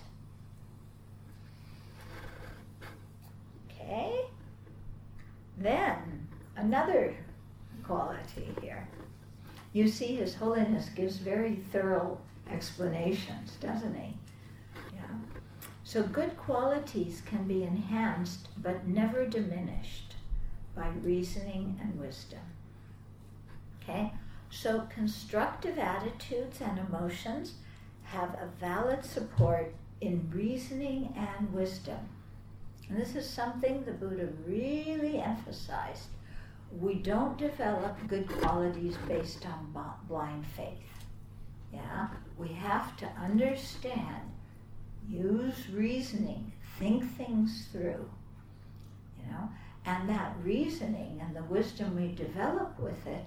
Okay? Then, another quality here. You see, His Holiness gives very thorough explanations, doesn't he? Yeah. So good qualities can be enhanced but never diminished by reasoning and wisdom. Okay? So constructive attitudes and emotions have a valid support in reasoning and wisdom. And this is something the Buddha really emphasized. We don't develop good qualities based on blind faith. Yeah? We have to understand, use reasoning, think things through, and that reasoning and the wisdom we develop with it,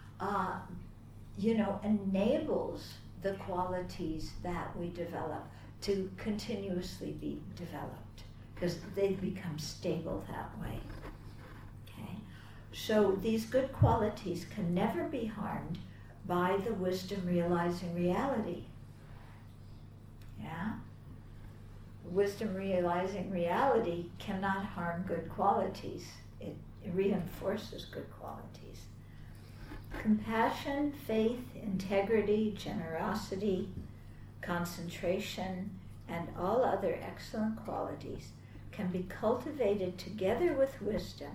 enables the qualities that we develop to continuously be developed, because they become stable that way. Okay? So these good qualities can never be harmed by the wisdom realizing reality. Yeah? Wisdom realizing reality cannot harm good qualities. It reinforces good qualities. Compassion, faith, integrity, generosity, concentration, and all other excellent qualities can be cultivated together with wisdom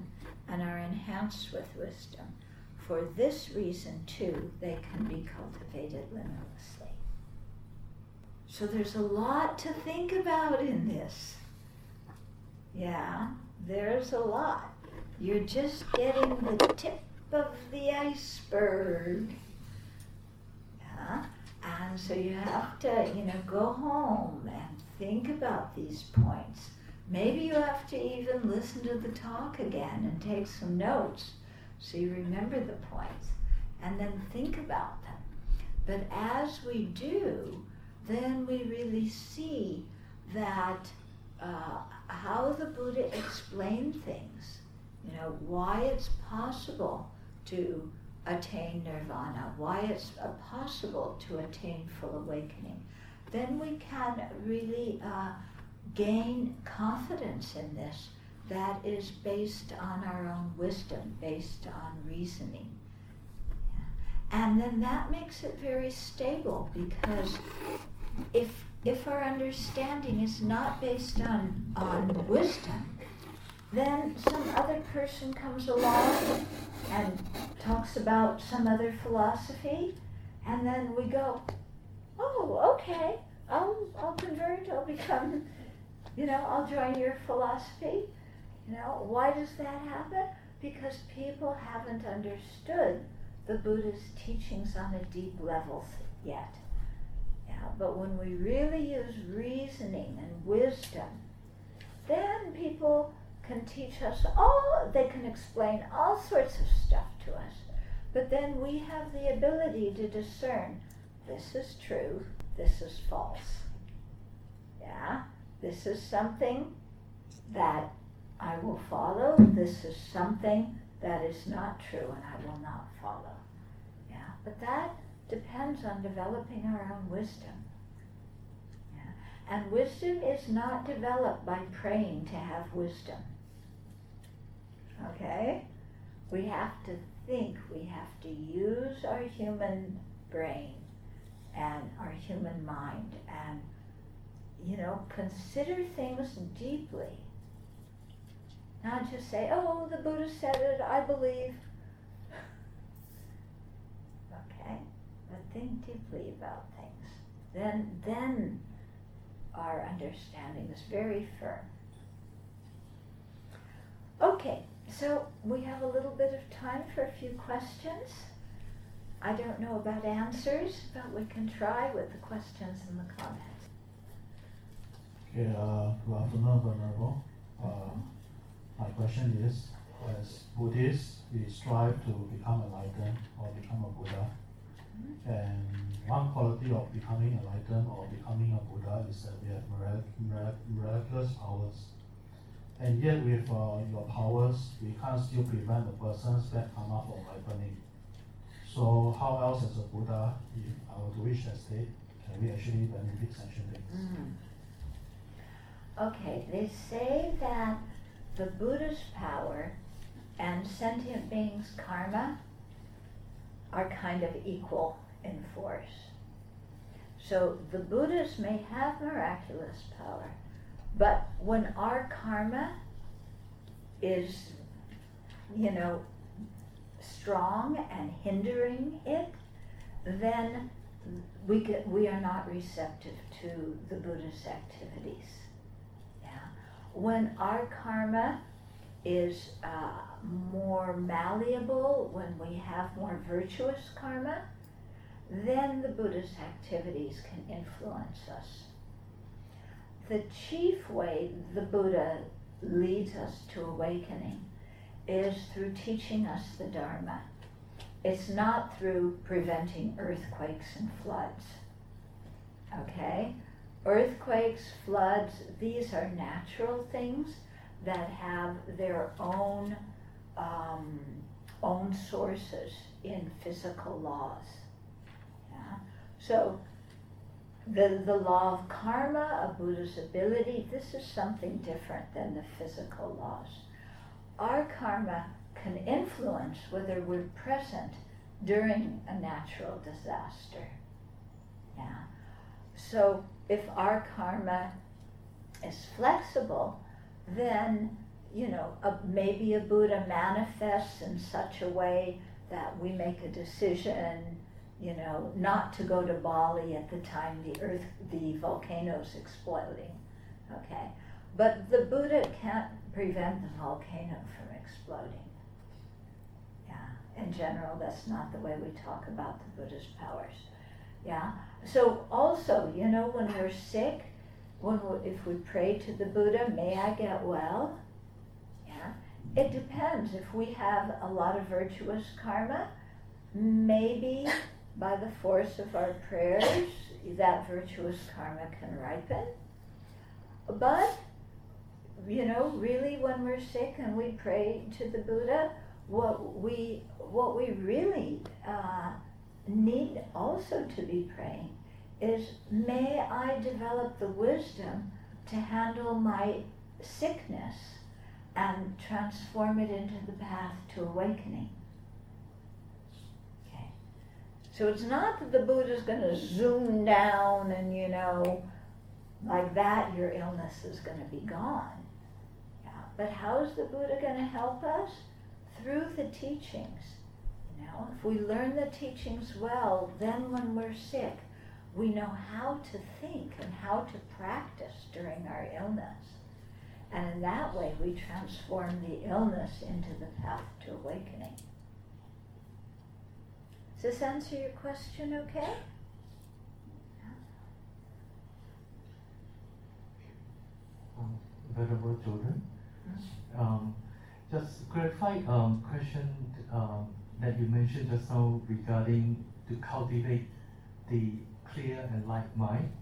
and are enhanced with wisdom. For this reason, too, they can be cultivated limitlessly. So there's a lot to think about in this. Yeah, there's a lot. You're just getting the tip of the iceberg. Yeah, and so you have to, go home and think about these points. Maybe you have to even listen to the talk again and take some notes so you remember the points and then think about them. But as we do, then we really see that how the Buddha explained things, why it's possible to attain nirvana, why it's possible to attain full awakening, then we can really gain confidence in this that is based on our own wisdom, based on reasoning. And then that makes it very stable, because if our understanding is not based on wisdom, then some other person comes along and talks about some other philosophy, and then we go, oh, okay, I'll convert, I'll become, I'll join your philosophy. Why does that happen? Because people haven't understood the Buddha's teachings on a deep level yet. But when we really use reasoning and wisdom, then people can teach us they can explain all sorts of stuff to us. But then we have the ability to discern, this is true, this is false. This is something that I will follow, this is something that is not true and I will not follow. But that depends on developing our own wisdom. And wisdom is not developed by praying to have wisdom. Okay? We have to think, we have to use our human brain and our human mind and, consider things deeply. Not just say, oh, the Buddha said it, I believe. Okay? But think deeply about things. Then our understanding is very firm. Okay, so we have a little bit of time for a few questions. I don't know about answers, but we can try with the questions and the comments. Okay, good afternoon, Venerable. My question is, as Buddhists, we strive to become enlightened or become a Buddha. And one quality of becoming enlightened or becoming a Buddha is that we have miraculous powers. And yet with your powers, we can't still prevent the person's bad karma from ripening. So how else as a Buddha, if I were to reach that state, can we actually benefit sentient beings? Okay, they say that the Buddha's power and sentient beings' karma are kind of equal in force. So the Buddhas may have miraculous power, but when our karma is, strong and hindering it, then we are not receptive to the Buddha's activities. When our karma is more malleable, when we have more virtuous karma, then the Buddha's activities can influence us. The chief way the Buddha leads us to awakening is through teaching us the Dharma. It's not through preventing earthquakes and floods. Okay? Earthquakes, floods, these are natural things that have their own sources in physical laws. So the law of karma, a Buddha's ability, this is something different than the physical laws. Our karma can influence whether we're present during a natural disaster. So if our karma is flexible, then maybe a Buddha manifests in such a way that we make a decision, not to go to Bali at the time the volcano's exploding, okay? But the Buddha can't prevent the volcano from exploding. Yeah, in general, that's not the way we talk about the Buddha's powers. Yeah, so also, when we're sick, if we pray to the Buddha, may I get well? Yeah, it depends. If we have a lot of virtuous karma, maybe by the force of our prayers, that virtuous karma can ripen. But, really when we're sick and we pray to the Buddha, what we really need also to be praying is, may I develop the wisdom to handle my sickness and transform it into the path to awakening. Okay. So it's not that the Buddha's going to zoom down and, like that your illness is going to be gone. Yeah. But how is the Buddha going to help us? Through the teachings. If we learn the teachings well, then when we're sick, we know how to think and how to practice during our illness. And in that way, we transform the illness into the path to awakening. Does this answer your question okay? Venerable children, just clarify question that you mentioned just now regarding to cultivate the clear and light mind.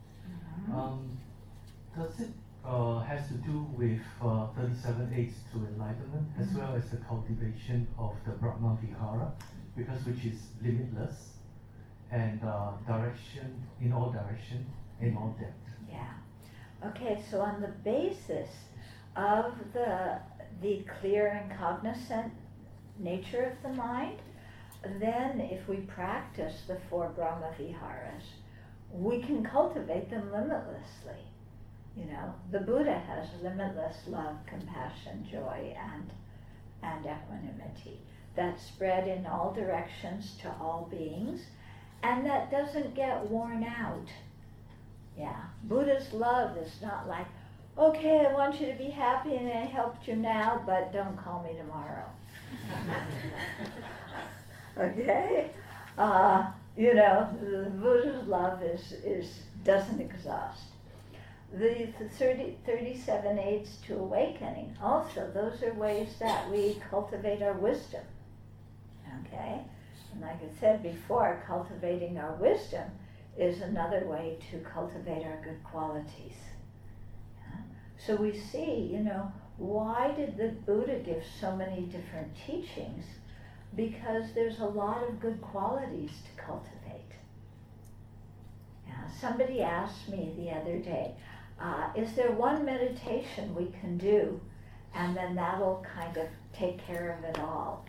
Does it has to do with 37 aids to enlightenment as well as the cultivation of the Brahma Vihara, because which is limitless and direction in all direction, in all depth? Yeah. Okay, so on the basis of the clear and cognizant nature of the mind, then if we practice the 4 Brahma Viharas, we can cultivate them limitlessly. The Buddha has limitless love, compassion, joy, and equanimity that spread in all directions to all beings, and that doesn't get worn out. Yeah, Buddha's love is not like, okay, I want you to be happy and I helped you now, but don't call me tomorrow. Okay? The Buddha's love doesn't exhaust. The 37 aids to awakening, also, those are ways that we cultivate our wisdom. Okay? And like I said before, cultivating our wisdom is another way to cultivate our good qualities. Yeah? So we see, why did the Buddha give so many different teachings? Because there's a lot of good qualities to cultivate. Yeah? Somebody asked me the other day, is there one meditation we can do and then that'll kind of take care of it all?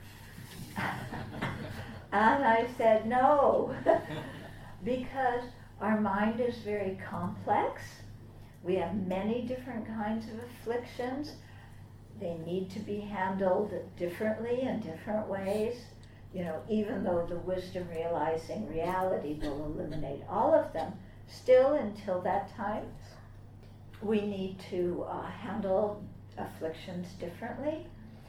And I said, no, because our mind is very complex. We have many different kinds of afflictions. They need to be handled differently in different ways. Even though the wisdom realizing reality will eliminate all of them, still until that time, we need to handle afflictions differently.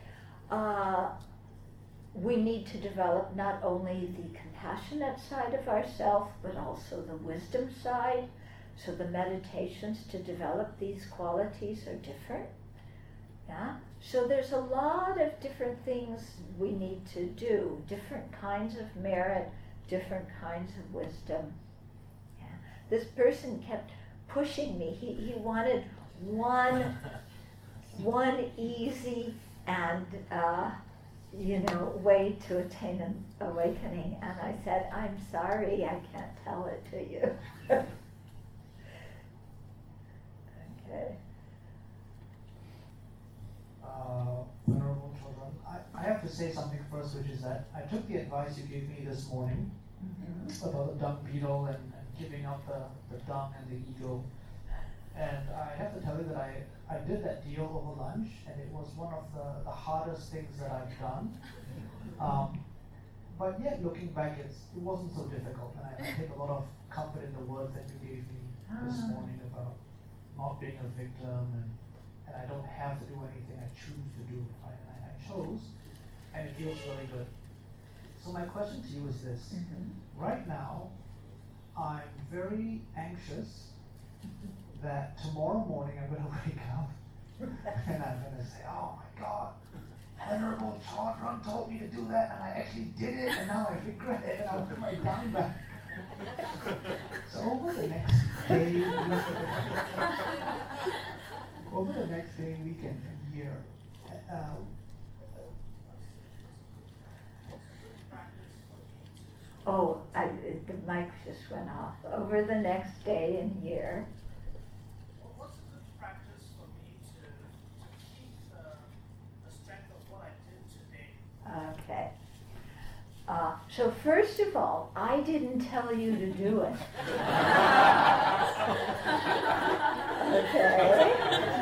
We need to develop not only the compassionate side of ourselves, but also the wisdom side. So the meditations to develop these qualities are different. Yeah? So there's a lot of different things we need to do, different kinds of merit, different kinds of wisdom. Yeah. This person kept pushing me. He wanted one easy and way to attain an awakening, and I said, I'm sorry, I can't tell it to you. Okay. Venerable children, I have to say something first, which is that I took the advice you gave me this morning about the dung beetle and giving up the dung and the ego. And I have to tell you that I did that deal over lunch, and it was one of the hardest things that I've done. But yet, looking back, it wasn't so difficult, and I take a lot of comfort in the words that you gave me this morning about not being a victim, and I don't have to do anything I choose to do. I chose, and it feels really good. So my question to you is this. Right now, I'm very anxious that tomorrow morning I'm going to wake up and I'm going to say, oh my God, Venerable Chodron told me to do that, and I actually did it, and now I regret it, and I'll put my tongue back. So over the next day, week, and year, the mic just went off. Over the next day and year. Well, what's a good practice for me to keep the strength of what I did today? Okay. So first of all, I didn't tell you to do it. Okay?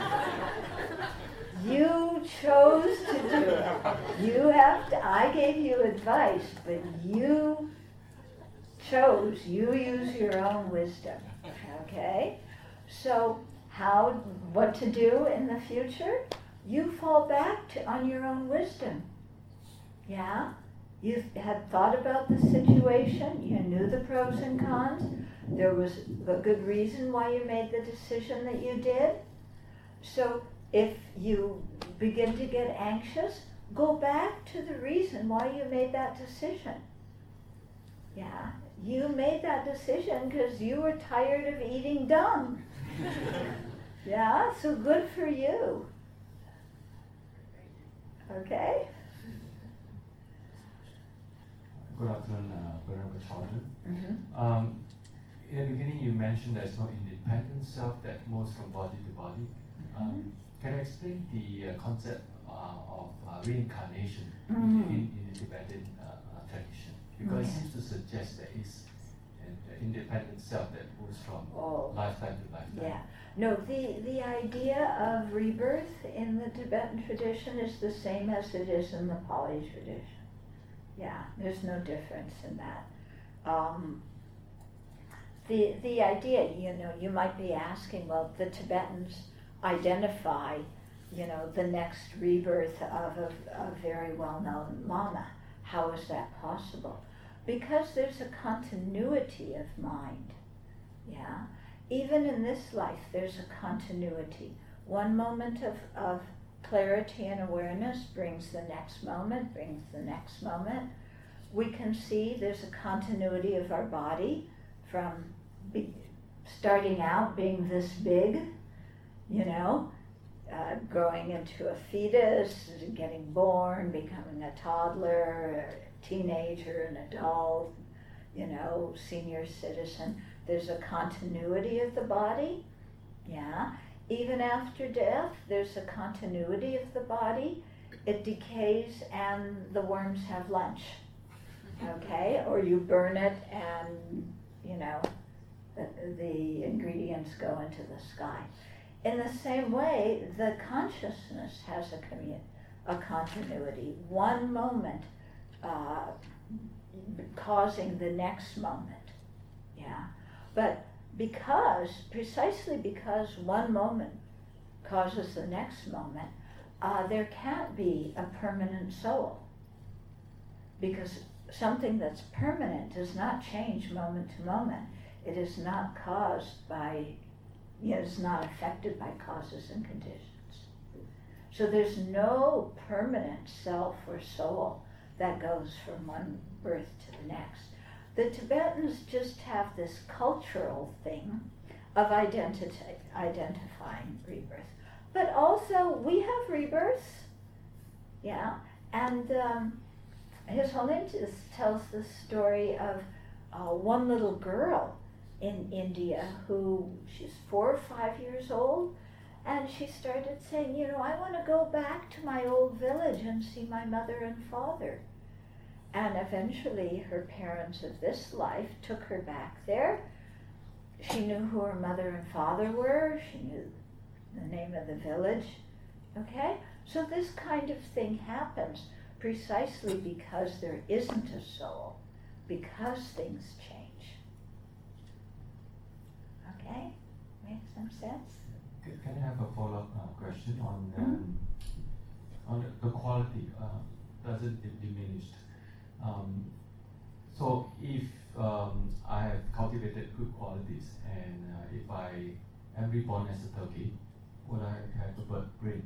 You chose to do it. I gave you advice, but you chose, you use your own wisdom. Okay? So what to do in the future? You fall back on your own wisdom. Yeah? You had thought about the situation, you knew the pros and cons, there was a good reason why you made the decision that you did. So if you begin to get anxious, go back to the reason why you made that decision. Yeah, you made that decision because you were tired of eating dung. Yeah, so good for you. Okay? Good afternoon, Venerable Chodron. In the beginning, you mentioned there's no independent self that moves from body to body. Can you explain the concept of reincarnation in the Tibetan tradition? Because it seems to suggest there is an independent self that moves from lifetime to lifetime. Yeah. No, the idea of rebirth in the Tibetan tradition is the same as it is in the Pali tradition. Yeah, there's no difference in that. The idea, you might be asking, well, the Tibetans identify, the next rebirth of a very well-known Lama. How is that possible? Because there's a continuity of mind. Yeah, even in this life, there's a continuity. One moment of clarity and awareness brings the next moment, brings the next moment. We can see there's a continuity of our body from starting out being this big, growing into a fetus, getting born, becoming a toddler, a teenager, an adult, senior citizen. There's a continuity of the body, yeah. Even after death, there's a continuity of the body. It decays and the worms have lunch, okay? Or you burn it and, the ingredients go into the sky. In the same way, the consciousness has a continuity. One moment causing the next moment, yeah. But precisely because one moment causes the next moment, there can't be a permanent soul. Because something that's permanent does not change moment to moment. It is not caused by, it's not affected by causes and conditions. So there's no permanent self or soul that goes from one birth to the next. The Tibetans just have this cultural thing of identifying rebirth. But also, we have rebirths, yeah. And His Holiness tells the story of one little girl in India who, she's 4 or 5 years old, and she started saying, I want to go back to my old village and see my mother and father. And eventually her parents of this life took her back there. She She knew who her mother and father were. She knew the name of the village. Okay? So this kind of thing happens precisely because there isn't a soul, because things change. Okay? Make some sense? Can I have a follow-up question on the quality? Doesn't it diminish? So if I have cultivated good qualities and if I am reborn as a turkey, would I have a bird brain?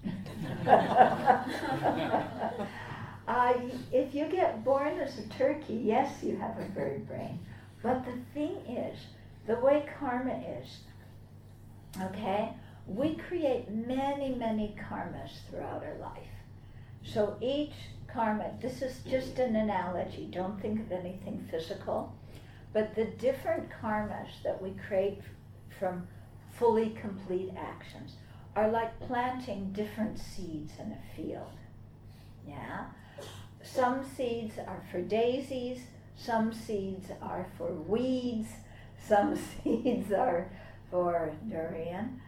If you get born as a turkey, yes, you have a bird brain. But the thing is, the way karma is, okay, we create many, many karmas throughout our life. So each karma, this is just an analogy, don't think of anything physical, but the different karmas that we create from fully complete actions are like planting different seeds in a field. Yeah? Some seeds are for daisies, some seeds are for weeds, some seeds are for durian,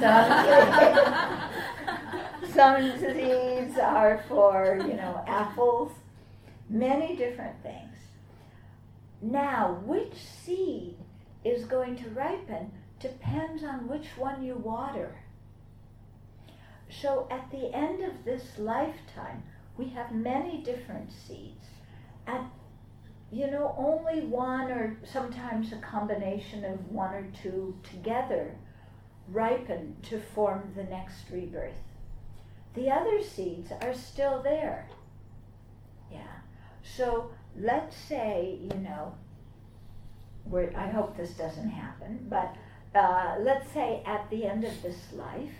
some seeds are for, apples, many different things. Now, which seed is going to ripen depends on which one you water. So at the end of this lifetime, we have many different seeds. And, only one or sometimes a combination of one or two together ripen to form the next rebirth. The other seeds are still there. Yeah. So let's say, I hope this doesn't happen, but let's say at the end of this life,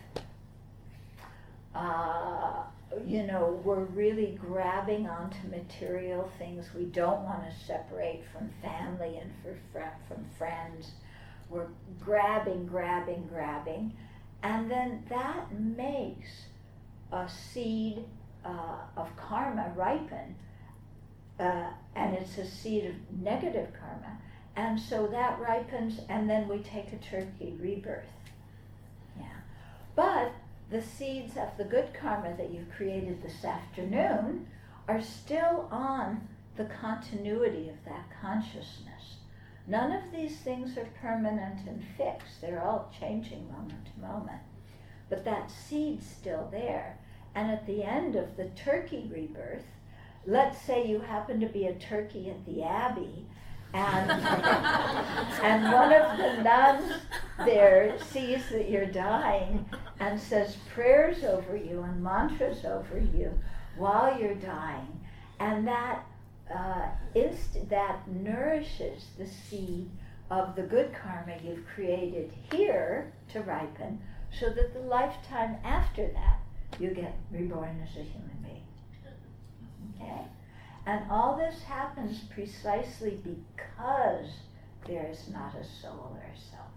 we're really grabbing onto material things. We don't want to separate from family and from friends. We're grabbing, and then that makes a seed of karma ripen, and it's a seed of negative karma, and so that ripens, and then we take a turkey rebirth. Yeah, but the seeds of the good karma that you've created this afternoon are still on the continuity of that consciousness. None of these things are permanent and fixed. They're all changing moment to moment. But that seed's still there. And at the end of the turkey rebirth, let's say you happen to be a turkey at the Abbey, and one of the nuns there sees that you're dying and says prayers over you and mantras over you while you're dying, and that that nourishes the seed of the good karma you've created here to ripen, so that the lifetime after that you get reborn as a human being. Okay? And all this happens precisely because there is not a soul or a self.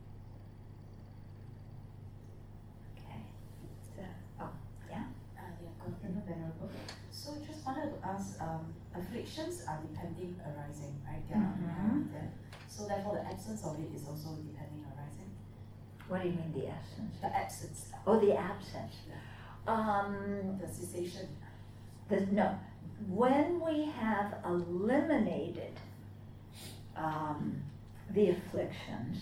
Okay. Good afternoon, Venerable. So just wanted to ask, afflictions are depending arising, right? They are inherited. So therefore the absence of it is also depending arising. What do you mean the essence? The absence. Oh, the absence. The cessation. No. When we have eliminated the afflictions,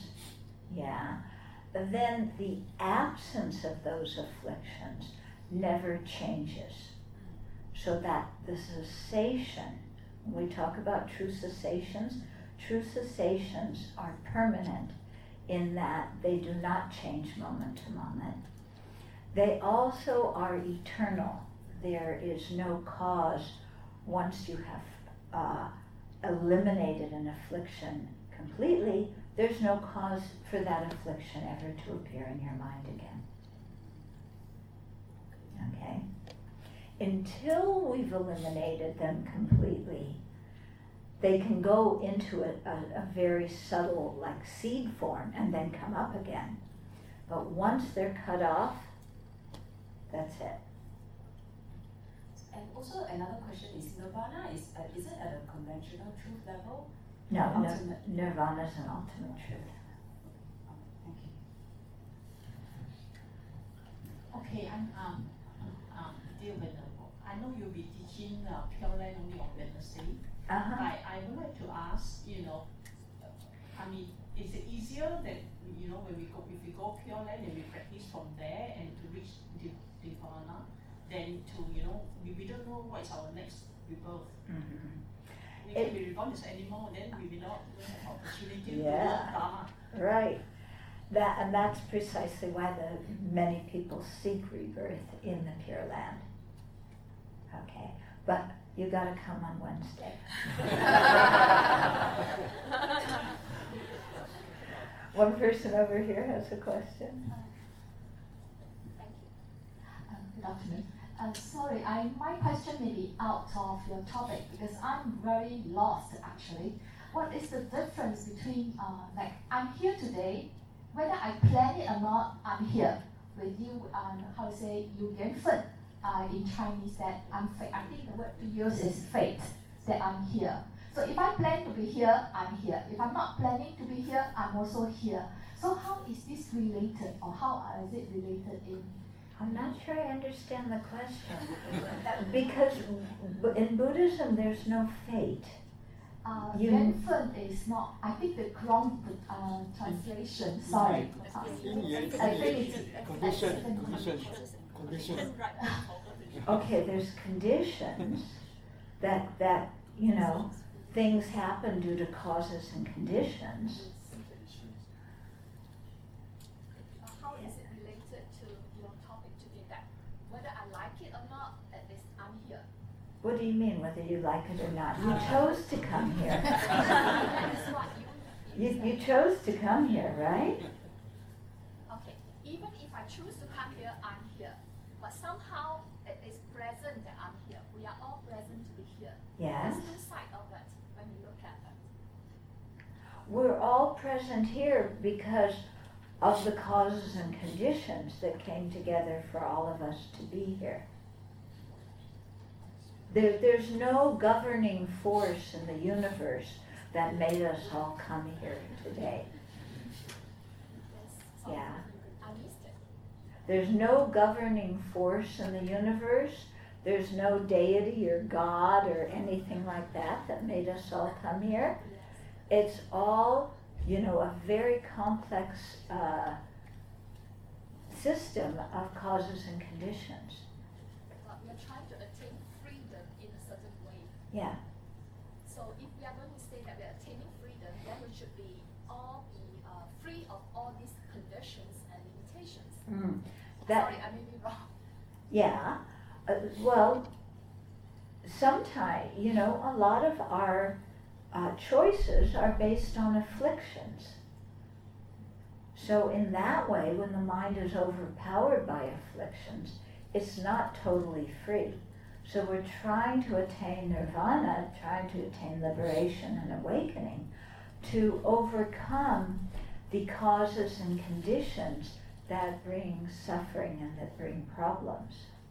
then the absence of those afflictions never changes. So that the cessation, when we talk about true cessations are permanent in that they do not change moment to moment. They also are eternal. There is no cause once you have eliminated an affliction completely. There's no cause for that affliction ever to appear in your mind again. Okay? Until we've eliminated them completely, they can go into a very subtle, like seed form, and then come up again. But once they're cut off, that's it. And also another question is, nirvana is it at a conventional truth level? No, nirvana is an ultimate truth. Dear Venerable, I know you'll be teaching Pure Land only on Wednesday. Uh-huh. I would like to ask, I mean, is it easier that, when if we go Pure Land and we practice from there and to reach Nirvana, then to, we don't know what is our next rebirth. Mm-hmm. We can be reborn as an animal, then we will not have opportunity to Yeah. learn Dharma. Right. That's precisely why many people seek rebirth in the Pure Land. Okay, but you gotta come on Wednesday. One person over here has a question. Thank you. Good afternoon. Sorry, my question may be out of your topic because I'm very lost actually. What is the difference between like I'm here today, whether I plan it or not, I'm here with you. How to say 有缘分 in Chinese that I'm fate. I think the word to use is fate that I'm here. So if I plan to be here, I'm here. If I'm not planning to be here, I'm also here. So how is this related, or how is it related in? I'm not sure I understand the question. Because in Buddhism there's no fate. 缘分 is not, I think the wrong translation, sorry. Affinity. Condition. Okay, there's conditions that things happen due to causes and conditions. How is it related to your topic today that whether I like it or not, at least I'm here? What do you mean, whether you like it or not? You chose to come here. That is what You chose to come here, right? Okay, even if I choose to come here, I'm here. But somehow it is present that I'm here. We are all present to be here. Yes. There's two sides of it when you look at it. We're all present here because of the causes and conditions that came together for all of us to be here. There's no governing force in the universe that made us all come here today. Yes. So Yeah. I missed it. There's no governing force in the universe. There's no deity or God or anything like that made us all come here. It's all, a very complex system of causes and conditions. But we are trying to attain freedom in a certain way. Yeah. So if we are going to say that we are attaining freedom, then we should be free of all these conditions and limitations. Sorry, I may be wrong. Yeah. Well, sometimes, a lot of our choices are based on afflictions. So in that way, when the mind is overpowered by afflictions, it's not totally free. So we're trying to attain nirvana, trying to attain liberation and awakening, to overcome the causes and conditions that bring suffering and that bring problems.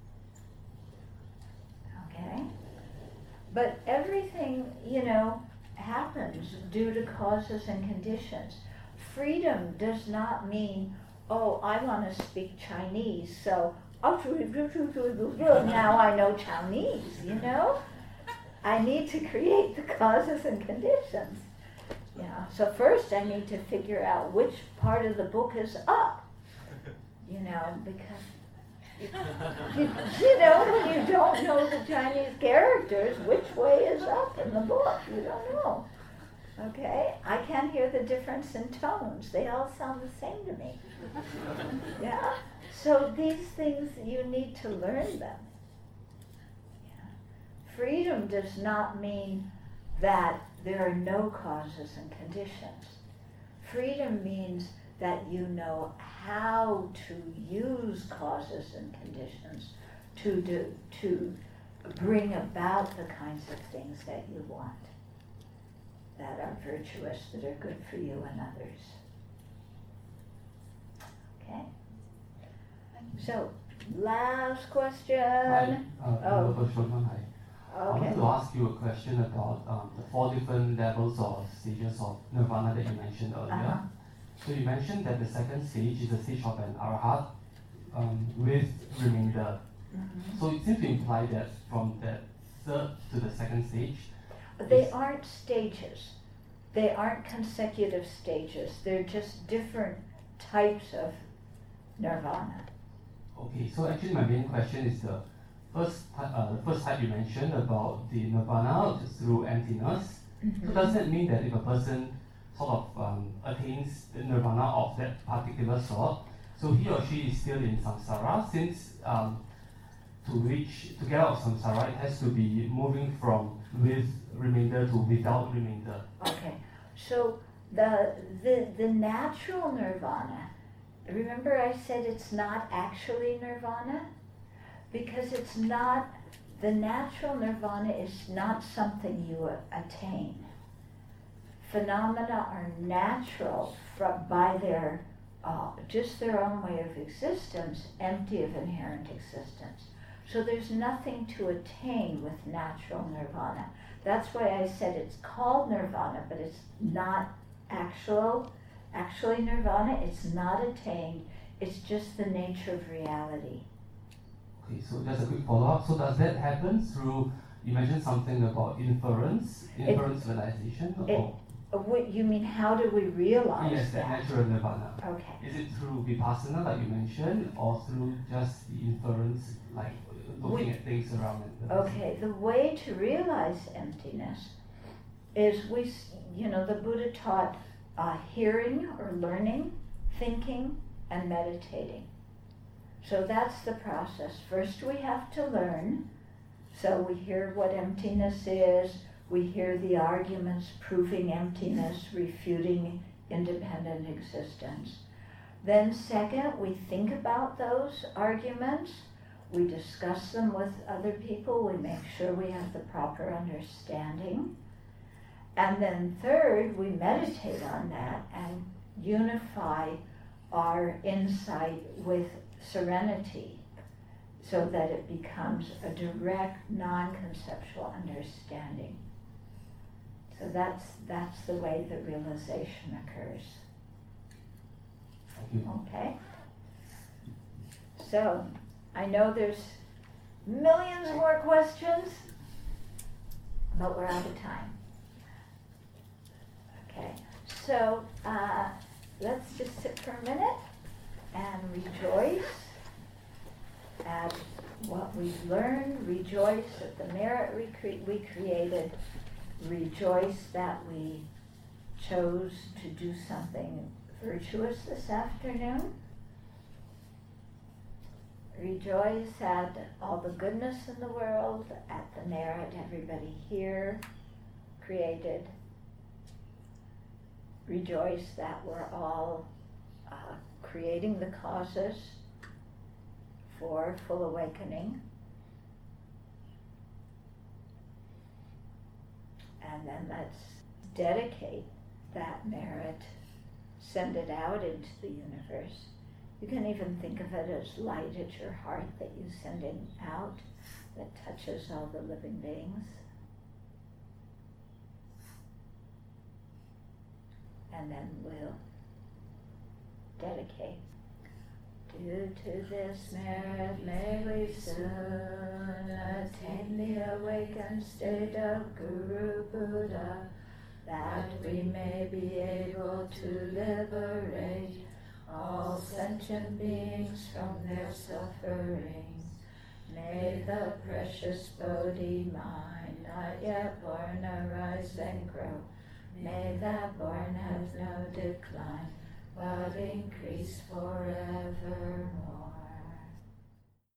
Okay? But everything, happens due to causes and conditions. Freedom does not mean, oh, I want to speak Chinese, so now I know Chinese, I need to create the causes and conditions. So first I need to figure out which part of the book is up, because when you don't know the Chinese characters, which way is up in the book? You don't know. Okay? I can't hear the difference in tones. They all sound the same to me. Yeah? So these things, you need to learn them. Yeah. Freedom does not mean that there are no causes and conditions. Freedom means that you know how to use causes and conditions to bring about the kinds of things that you want, that are virtuous, that are good for you and others. Okay? So, last question. I wanted Okay. to ask you a question about the 4 different levels or stages of nirvana that you mentioned earlier. Uh-huh. So you mentioned that the second stage is the stage of an arahat, with remainder. Mhm. So it seems to imply that from that third to the second stage, They aren't stages. They aren't consecutive stages. They're just different types of nirvana. okay, so actually my main question is the first type you mentioned about the nirvana through emptiness. So does that mean that if a person sort of attains the nirvana of that particular sort, so he or she is still in samsara, since to get out of samsara, it has to be moving from with remainder to without remainder. Okay, so the natural nirvana, remember I said it's not actually nirvana? Because it's not, the natural nirvana is not something you attain. Phenomena are natural by their, just their own way of existence, empty of inherent existence. So there's nothing to attain with natural nirvana. That's why I said it's called nirvana, but it's not actually nirvana. It's not attained. It's just the nature of reality. Okay, so just a quick follow-up. So does that happen through, you mentioned something about inference realization? What you mean, how do we realize yes, that? natural nirvana. Okay. Is it through vipassana, like you mentioned, or through just the inference, like looking at things around it? Okay, the way to realize emptiness is the Buddha taught hearing or learning, thinking, and meditating. So that's the process. First we have to learn. So we hear what emptiness is, we hear the arguments proving emptiness, refuting independent existence. Then second, we think about those arguments, we discuss them with other people, we make sure we have the proper understanding. And then third, we meditate on that and unify our insight with serenity so that it becomes a direct, non-conceptual understanding. So that's the way the realization occurs. Thank you. Okay? So, I know there's millions more questions, but we're out of time. Okay, so let's just sit for a minute and rejoice at what we've learned, rejoice at the merit we created, rejoice that we chose to do something virtuous this afternoon. Rejoice at all the goodness in the world, at the merit everybody here created. Rejoice that we're all creating the causes for full awakening. And then let's dedicate that merit, send it out into the universe. You can even think of it as light at your heart that you send it out, that touches all the living beings. And then we'll dedicate. Due to this merit, may we soon attain the awakened state of Guru Buddha, that we may be able to liberate all sentient beings from their sufferings. May the precious Bodhi mind, not yet born, arise and grow. May that born have no decline, but increase forevermore.